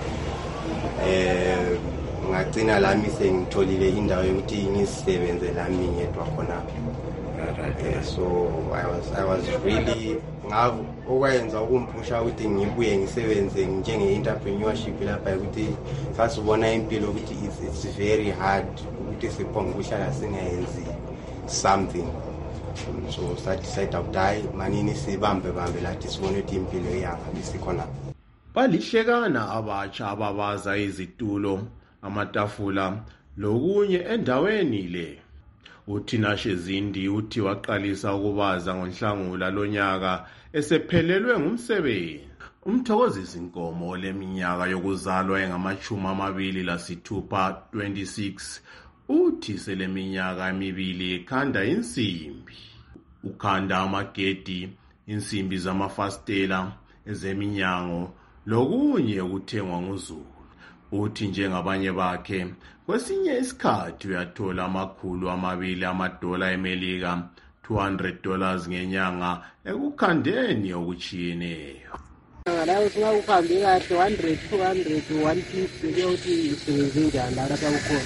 eh ngagcina lami sengitholile indawo yokuthi ngisebenze lami ngedwa khona. Uh, so I was I was really ngavu okwenza ukumpusha ukuthi ngibuye ngisebenze njenge entrepreneurship lapha ukuthi sasibona impilo ukuthi it's, it's very hard ukuthi siphonga ukuhlala singayenzi something. Um, so start decide ukuthi manini sibambe bambe lathi sibone ukuthi impilo iyahambisa khona. Balihlekana abatsha ababaza izitulo amatafula lokunye endaweni le. uThinashe Zindi uthi waqalisa ukubaza ngoNhlangula lonyaka esephelelwe ngumsebenzi. Umthokozisi Nkomo leminyaka yokuzalwa engamachuma amabili lasithupha twenty-six uthi seleminyaka emibili ekhanda insimbi. Ukhanda amagedi, insimbi zamafastela, ezeminyango lokunye ukuthengwa nguZulu. Uthi njengabanye bakhe kwesinye isikhathi uyathola amakhulu amabili amadola eMelika two hundred dollars ngenyanga ekukhandeni okuchiyeneyo. Ngalawo singakuhambe kahle one hundred two hundred one fifty ukuthi isebenze njani la lapha ukhona.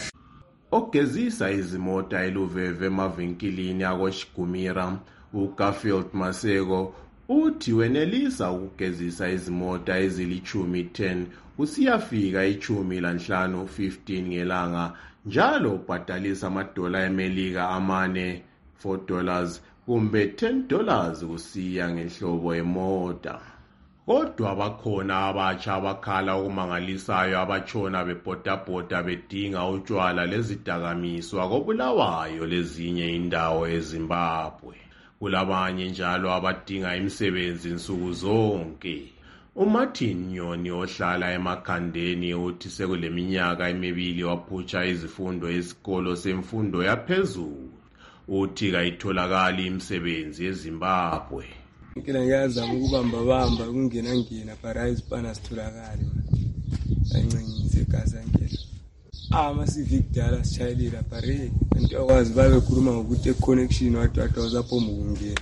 Ogezisa izimota eLuveve emavinkilini akoShigumira uGarfield Maseko uthi wenelisa ukugezisa izimota ezilichumi ten usiyafika ichumi lanhlanu fifteen ngelanga njalo ubhadalisa amadola eMelika amane four dollars kumbe ten dollars kusiya ngenhlobo emota. Kodwa bakhona abatsha abakhala okumangalisayo abachona bebhodabhoda bedinga utshwala lezidakamiswa koBulawayo lezinye indawo eZimbabwe. Kulabanye njalo abadinga imisebenzi insuku zonke. uMartin Nyoni ohlala emakhandeni uthi sekuleminyaka emibili waphutsha izifundo esikolo semfundo yaphezulu. Uthi kayitholakali imisebenzi eZimbabwe. Ngike ngiyazama ukubamba bamba kungena ngina parise bana sitholakala. Ancenyise igaza ngelo. Ama civic sishayelira pare into akwazi babe khuluma ngokuthi connection wathi wathi wazapho mungena.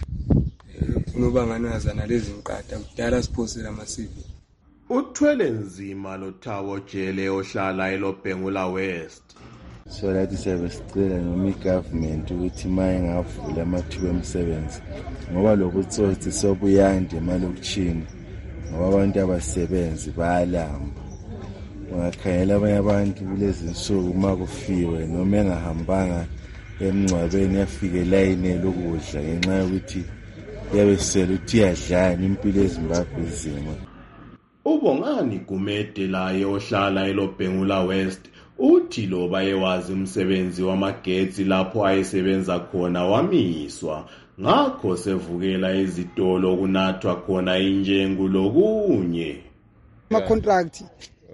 Unobanganaza nalezi nqata kudala siphosela amasivi. Uthwele nzima loThabo Jele ohlala eLobhengula West. So lathi siyabesicela noma igovernment ukuthi maye ngavula amathuba emisebenzi ngoba lokutsotsi sobuyande emalokishini ngoba abantu abasebenzi bayalamba. Ungakhangela abanye abantu kulezi nsuku makufiwe noma engahambanga emncwabeni yafike line lokudla ngenxa yokuthi yabe sele uthi yadlana impilo eZimbabwe izima. Ubongani Gumede laye ohlala eLobhengula West uthi loba ewazi umsebenzi wamagetsi lapho ayesebenza khona wamiswa ngakho sevukela izitolo kunathwa khona injengu lokunye. Ama contract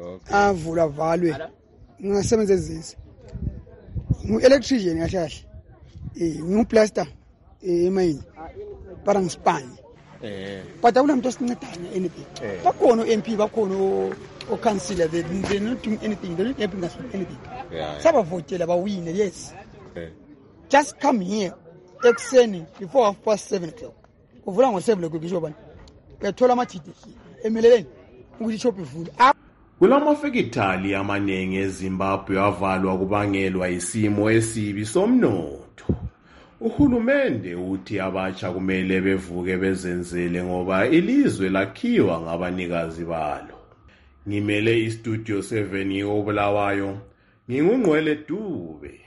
avula valwe ngasebenza ezisi. Ngu electrician kahle. Eh ngu plaster eh mine. Para ngisipanye. Eh. But akunamuntu osincedana anything. Bakhona o-M P bakhona o councillor they they not doing anything they don't helping us with anything. Yeah. Saba votela ba win yes. Eh. Just come here ekuseni before half past seven o'clock. Uvula ngo seven o'clock isho bani. Uyathola amathiti emeleleni ukuthi shop ivule. Kulamafekithali amaningi eZimbabwe avalwa kubangelwa isimo esibi somnotho. Uhulumende uthi abatsha kumele bevuke bezenzele ngoba ilizwe lakhiwa ngabanikazi balo. Ngimele iStudio seven yoBulawayo, ngingungqwele Dube.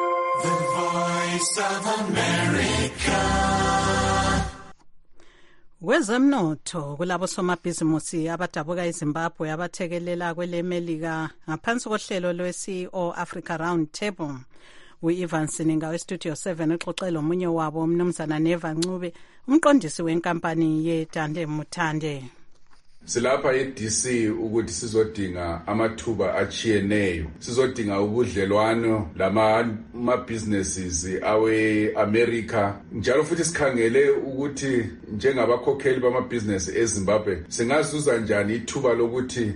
The Voice of America. Kwezemnotho kulabo somabhizimusi abadabuka eZimbabwe abathekelela kwele Melika ngaphansi kohlelo lwe-C E O Africa Round Table. U-Ivan Sininga we-Studio seven uxoxela omunye wabo umnumzana Neva Ncube, umqondisi wenkampani ye-Tande Mutande. Silapha e-D C ukuthi sizodinga amathuba achiyeneyo, sizodinga ubudlelwano lama businesses awe America, njalo futhi sikhangele ukuthi njengabakhokheli bama business eZimbabwe singazuza njani ithuba lokuthi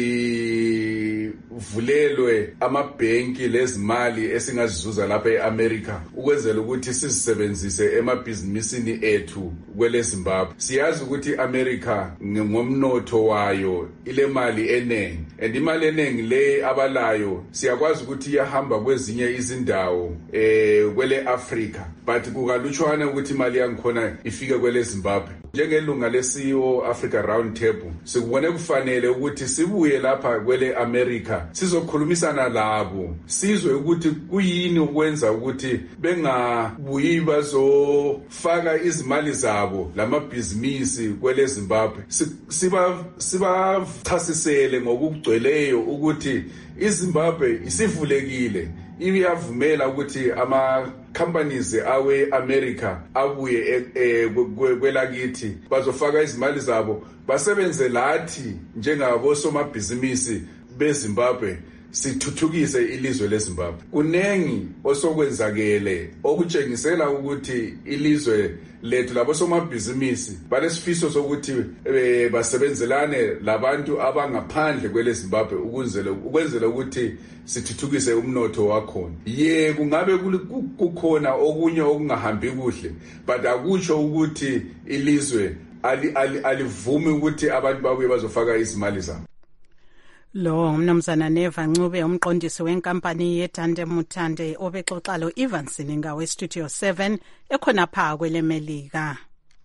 sivulelwe amabhenki lezimali esingazizuza lapha eAmerica ukwenzela ukuthi sizisebenzise emabhizinisini ethu kwele Zimbabwe. Siyazi ukuthi America ngomno wayo ile mali enengi, and imali enengi le abalayo siyakwazi ukuthi iyahamba kwezinye izindawo eh kwele Africa, but kukalutshwana ukuthi imali yangikhona ifike kwele Zimbabwe. Njengelunga le-C E O Africa Round Table sikubone kufanele ukuthi sibuye lapha kwele America sizokhulumisana labo, sizwe ukuthi kuyini ukwenza ukuthi bengabuyi bazofaka izimali zabo lamabhizinisi kwele Zimbabwe. Siba siba chasisele ngokugcweleyo ukuthi iZimbabwe isivulekile, iyavumela ukuthi ama companies awe America abuye kwelakithi bazofaka izimali zabo basebenze lathi njengabo somabhizinisi beZimbabwe sithuthukise ilizwe leZimbabwe. Kunengi osokwenzakele okutshengisela ukuthi ilizwe lethu labo somabhizinisi balesifiso sokuthi e, basebenzelane labantu abangaphandle kwele Zimbabwe ukwenzela ukwenzela ukuthi sithuthukise umnotho wakhona. Ye kungabe kukhona okunye okungahambi kuhle, but akutsho ukuthi ilizwe alivumi ali, ali ukuthi abantu babuye bazofaka izimali zabo. Lo umnumzana Neva Ncube umqondisi wenkampani ye-Tande Mutande obexoxa lo Ivan Sininga we-Studio seven ekhona pha kwele Melika.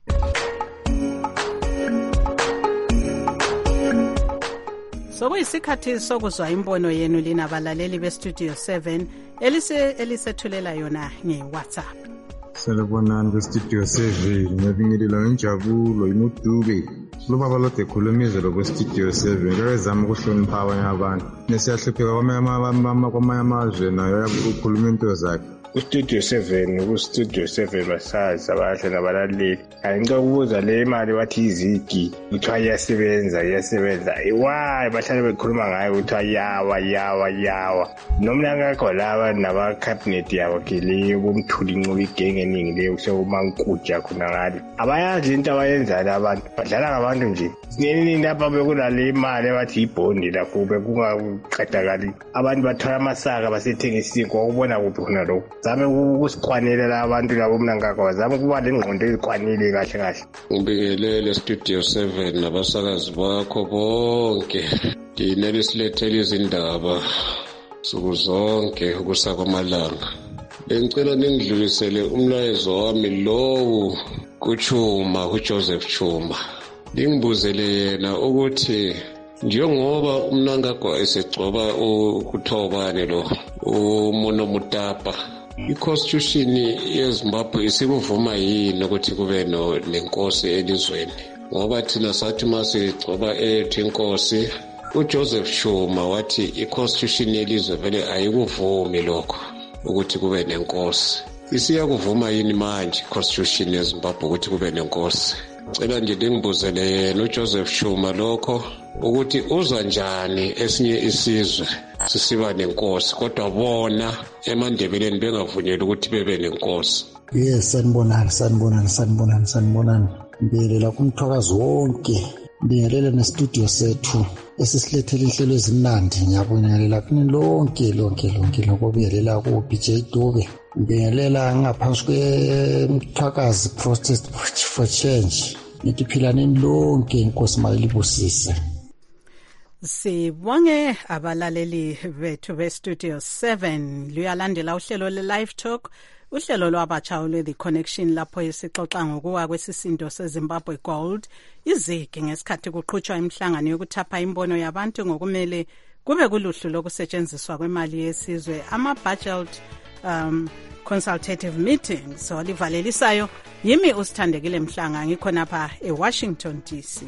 Sokuyisikhathi sokuzwa imbono yenu lina balaleli be-Studio seven elise elisethulela yona nge-WhatsApp. Salubonani be-Studio seven, ngiyabingelela ngenjabulo imuduke lubaba lode khulumizelo kwe-Studio seven kayezama ukuhlonipha abanye abantu nesiyahlupheka kwamanye amazwe nayo ukukhuluma into zakhe. Ku-Studio seven, ku-Studio seven basazi abahle nabalaleli. Ngicela ukubuza le mali wathi izigi kuthiwa iyasebenza iyasebenza iwayi bahlale bekhuluma ngayo kuthiwa yawa yawa yawa nomnangakho laba nabakhabinethi yabo kile bomthuli Ncube igenge eningi leyo sekumankuja khona ngale abayazi into abayenzayo abantu badlala ngabantu nje. Sinenini lapha bekunale imali bathi ibhondi lapho bekungaqedakali abantu bathola amasaka basethenga isinkwa ukubona kuphi khona lokho. Zame ukusikhwanelela abantu labo mnangakho zame kuba lengqondo ezikhwanile kahle kahle. Ngibingelele Studio seven nabasakazi bakho bonke. Ngiyinele silethele izindaba suku zonke kusakwamalanga. Bengicela ningidlulisele umlayezo wami lowu kuChuma kuJoseph Chuma. Ngingibuzele yena ukuthi njengoba umnangagwa esegcoba ukuthobane lo uMono Mutapa, i-constitution yeZimbabwe isikuvuma yini ukuthi kube nenkosi elizweni? Ngoba thina sathi masigcoba ethu inkosi, uJoseph Chuma wathi i-constitution yelizwe vele ayikuvumi lokho ukuthi kube nenkosi. Isiyakuvuma yini manje i-constitution yeZimbabwe ukuthi kube nenkosi? Cela nje ngibuzele yena uJoseph Chuma lokho ukuthi uzwa njani esinye isizwe sisiba nenkosi kodwa bona eMandebeleni bengavunyelwa ukuthi bebe nenkosi. Yes, sanibonani sanibonani sanibonani sanibonani. Ngibingelela kumthwakazi wonke, ngibingelela ne-studio sethu esisilethele ihlelo ezimnandi. Ngiyabingelela kini lonke lonke lonke lokubingelela ku-B J Dube. Ngibingelela ngaphansi kwemthwakazi Protest for Change. Nithi philaneni lonke, inkosi mayilibusise. Sibonge abalaleli bethu be-Studio seven. Luyalandela uhlelo le-Live Talk, uhlelo lwabatsha lwe-The Connection lapho isixoxa ngokuwa kwesisindo seZimbabwe Gold. Izigi ngesikhathi kuqhutshwa imihlangano yokuthapha imbono yabantu ngokumele kube kuluhlu lokusetshenziswa kwemali yesizwe, ama-budget um consultative meetings. So livalelisayo yimi usithandekile Mhlanga ngikhonapha eWashington D C.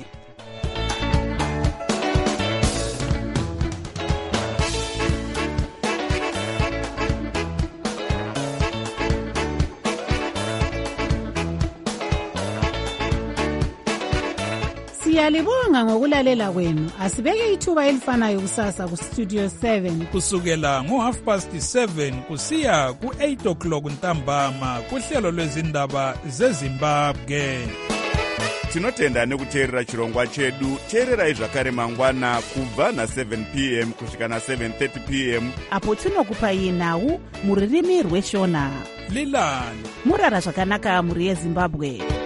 Siyalibonga ngokulalela kwenu. Asibeke ithuba elifanayo kusasa ku Studio seven kusukela ngo half past seven kusiya ku eight o'clock ntambama kuhlelo lwezindaba zeZimbabwe. Tinotenda nekuteerera chirongwa chedu. Teererai zvakare mangwana kubva na seven p m kusvika na seven thirty p m apo tinokupai nhau muririmi rweshona. Lilani murara zvakanaka muri yeZimbabwe.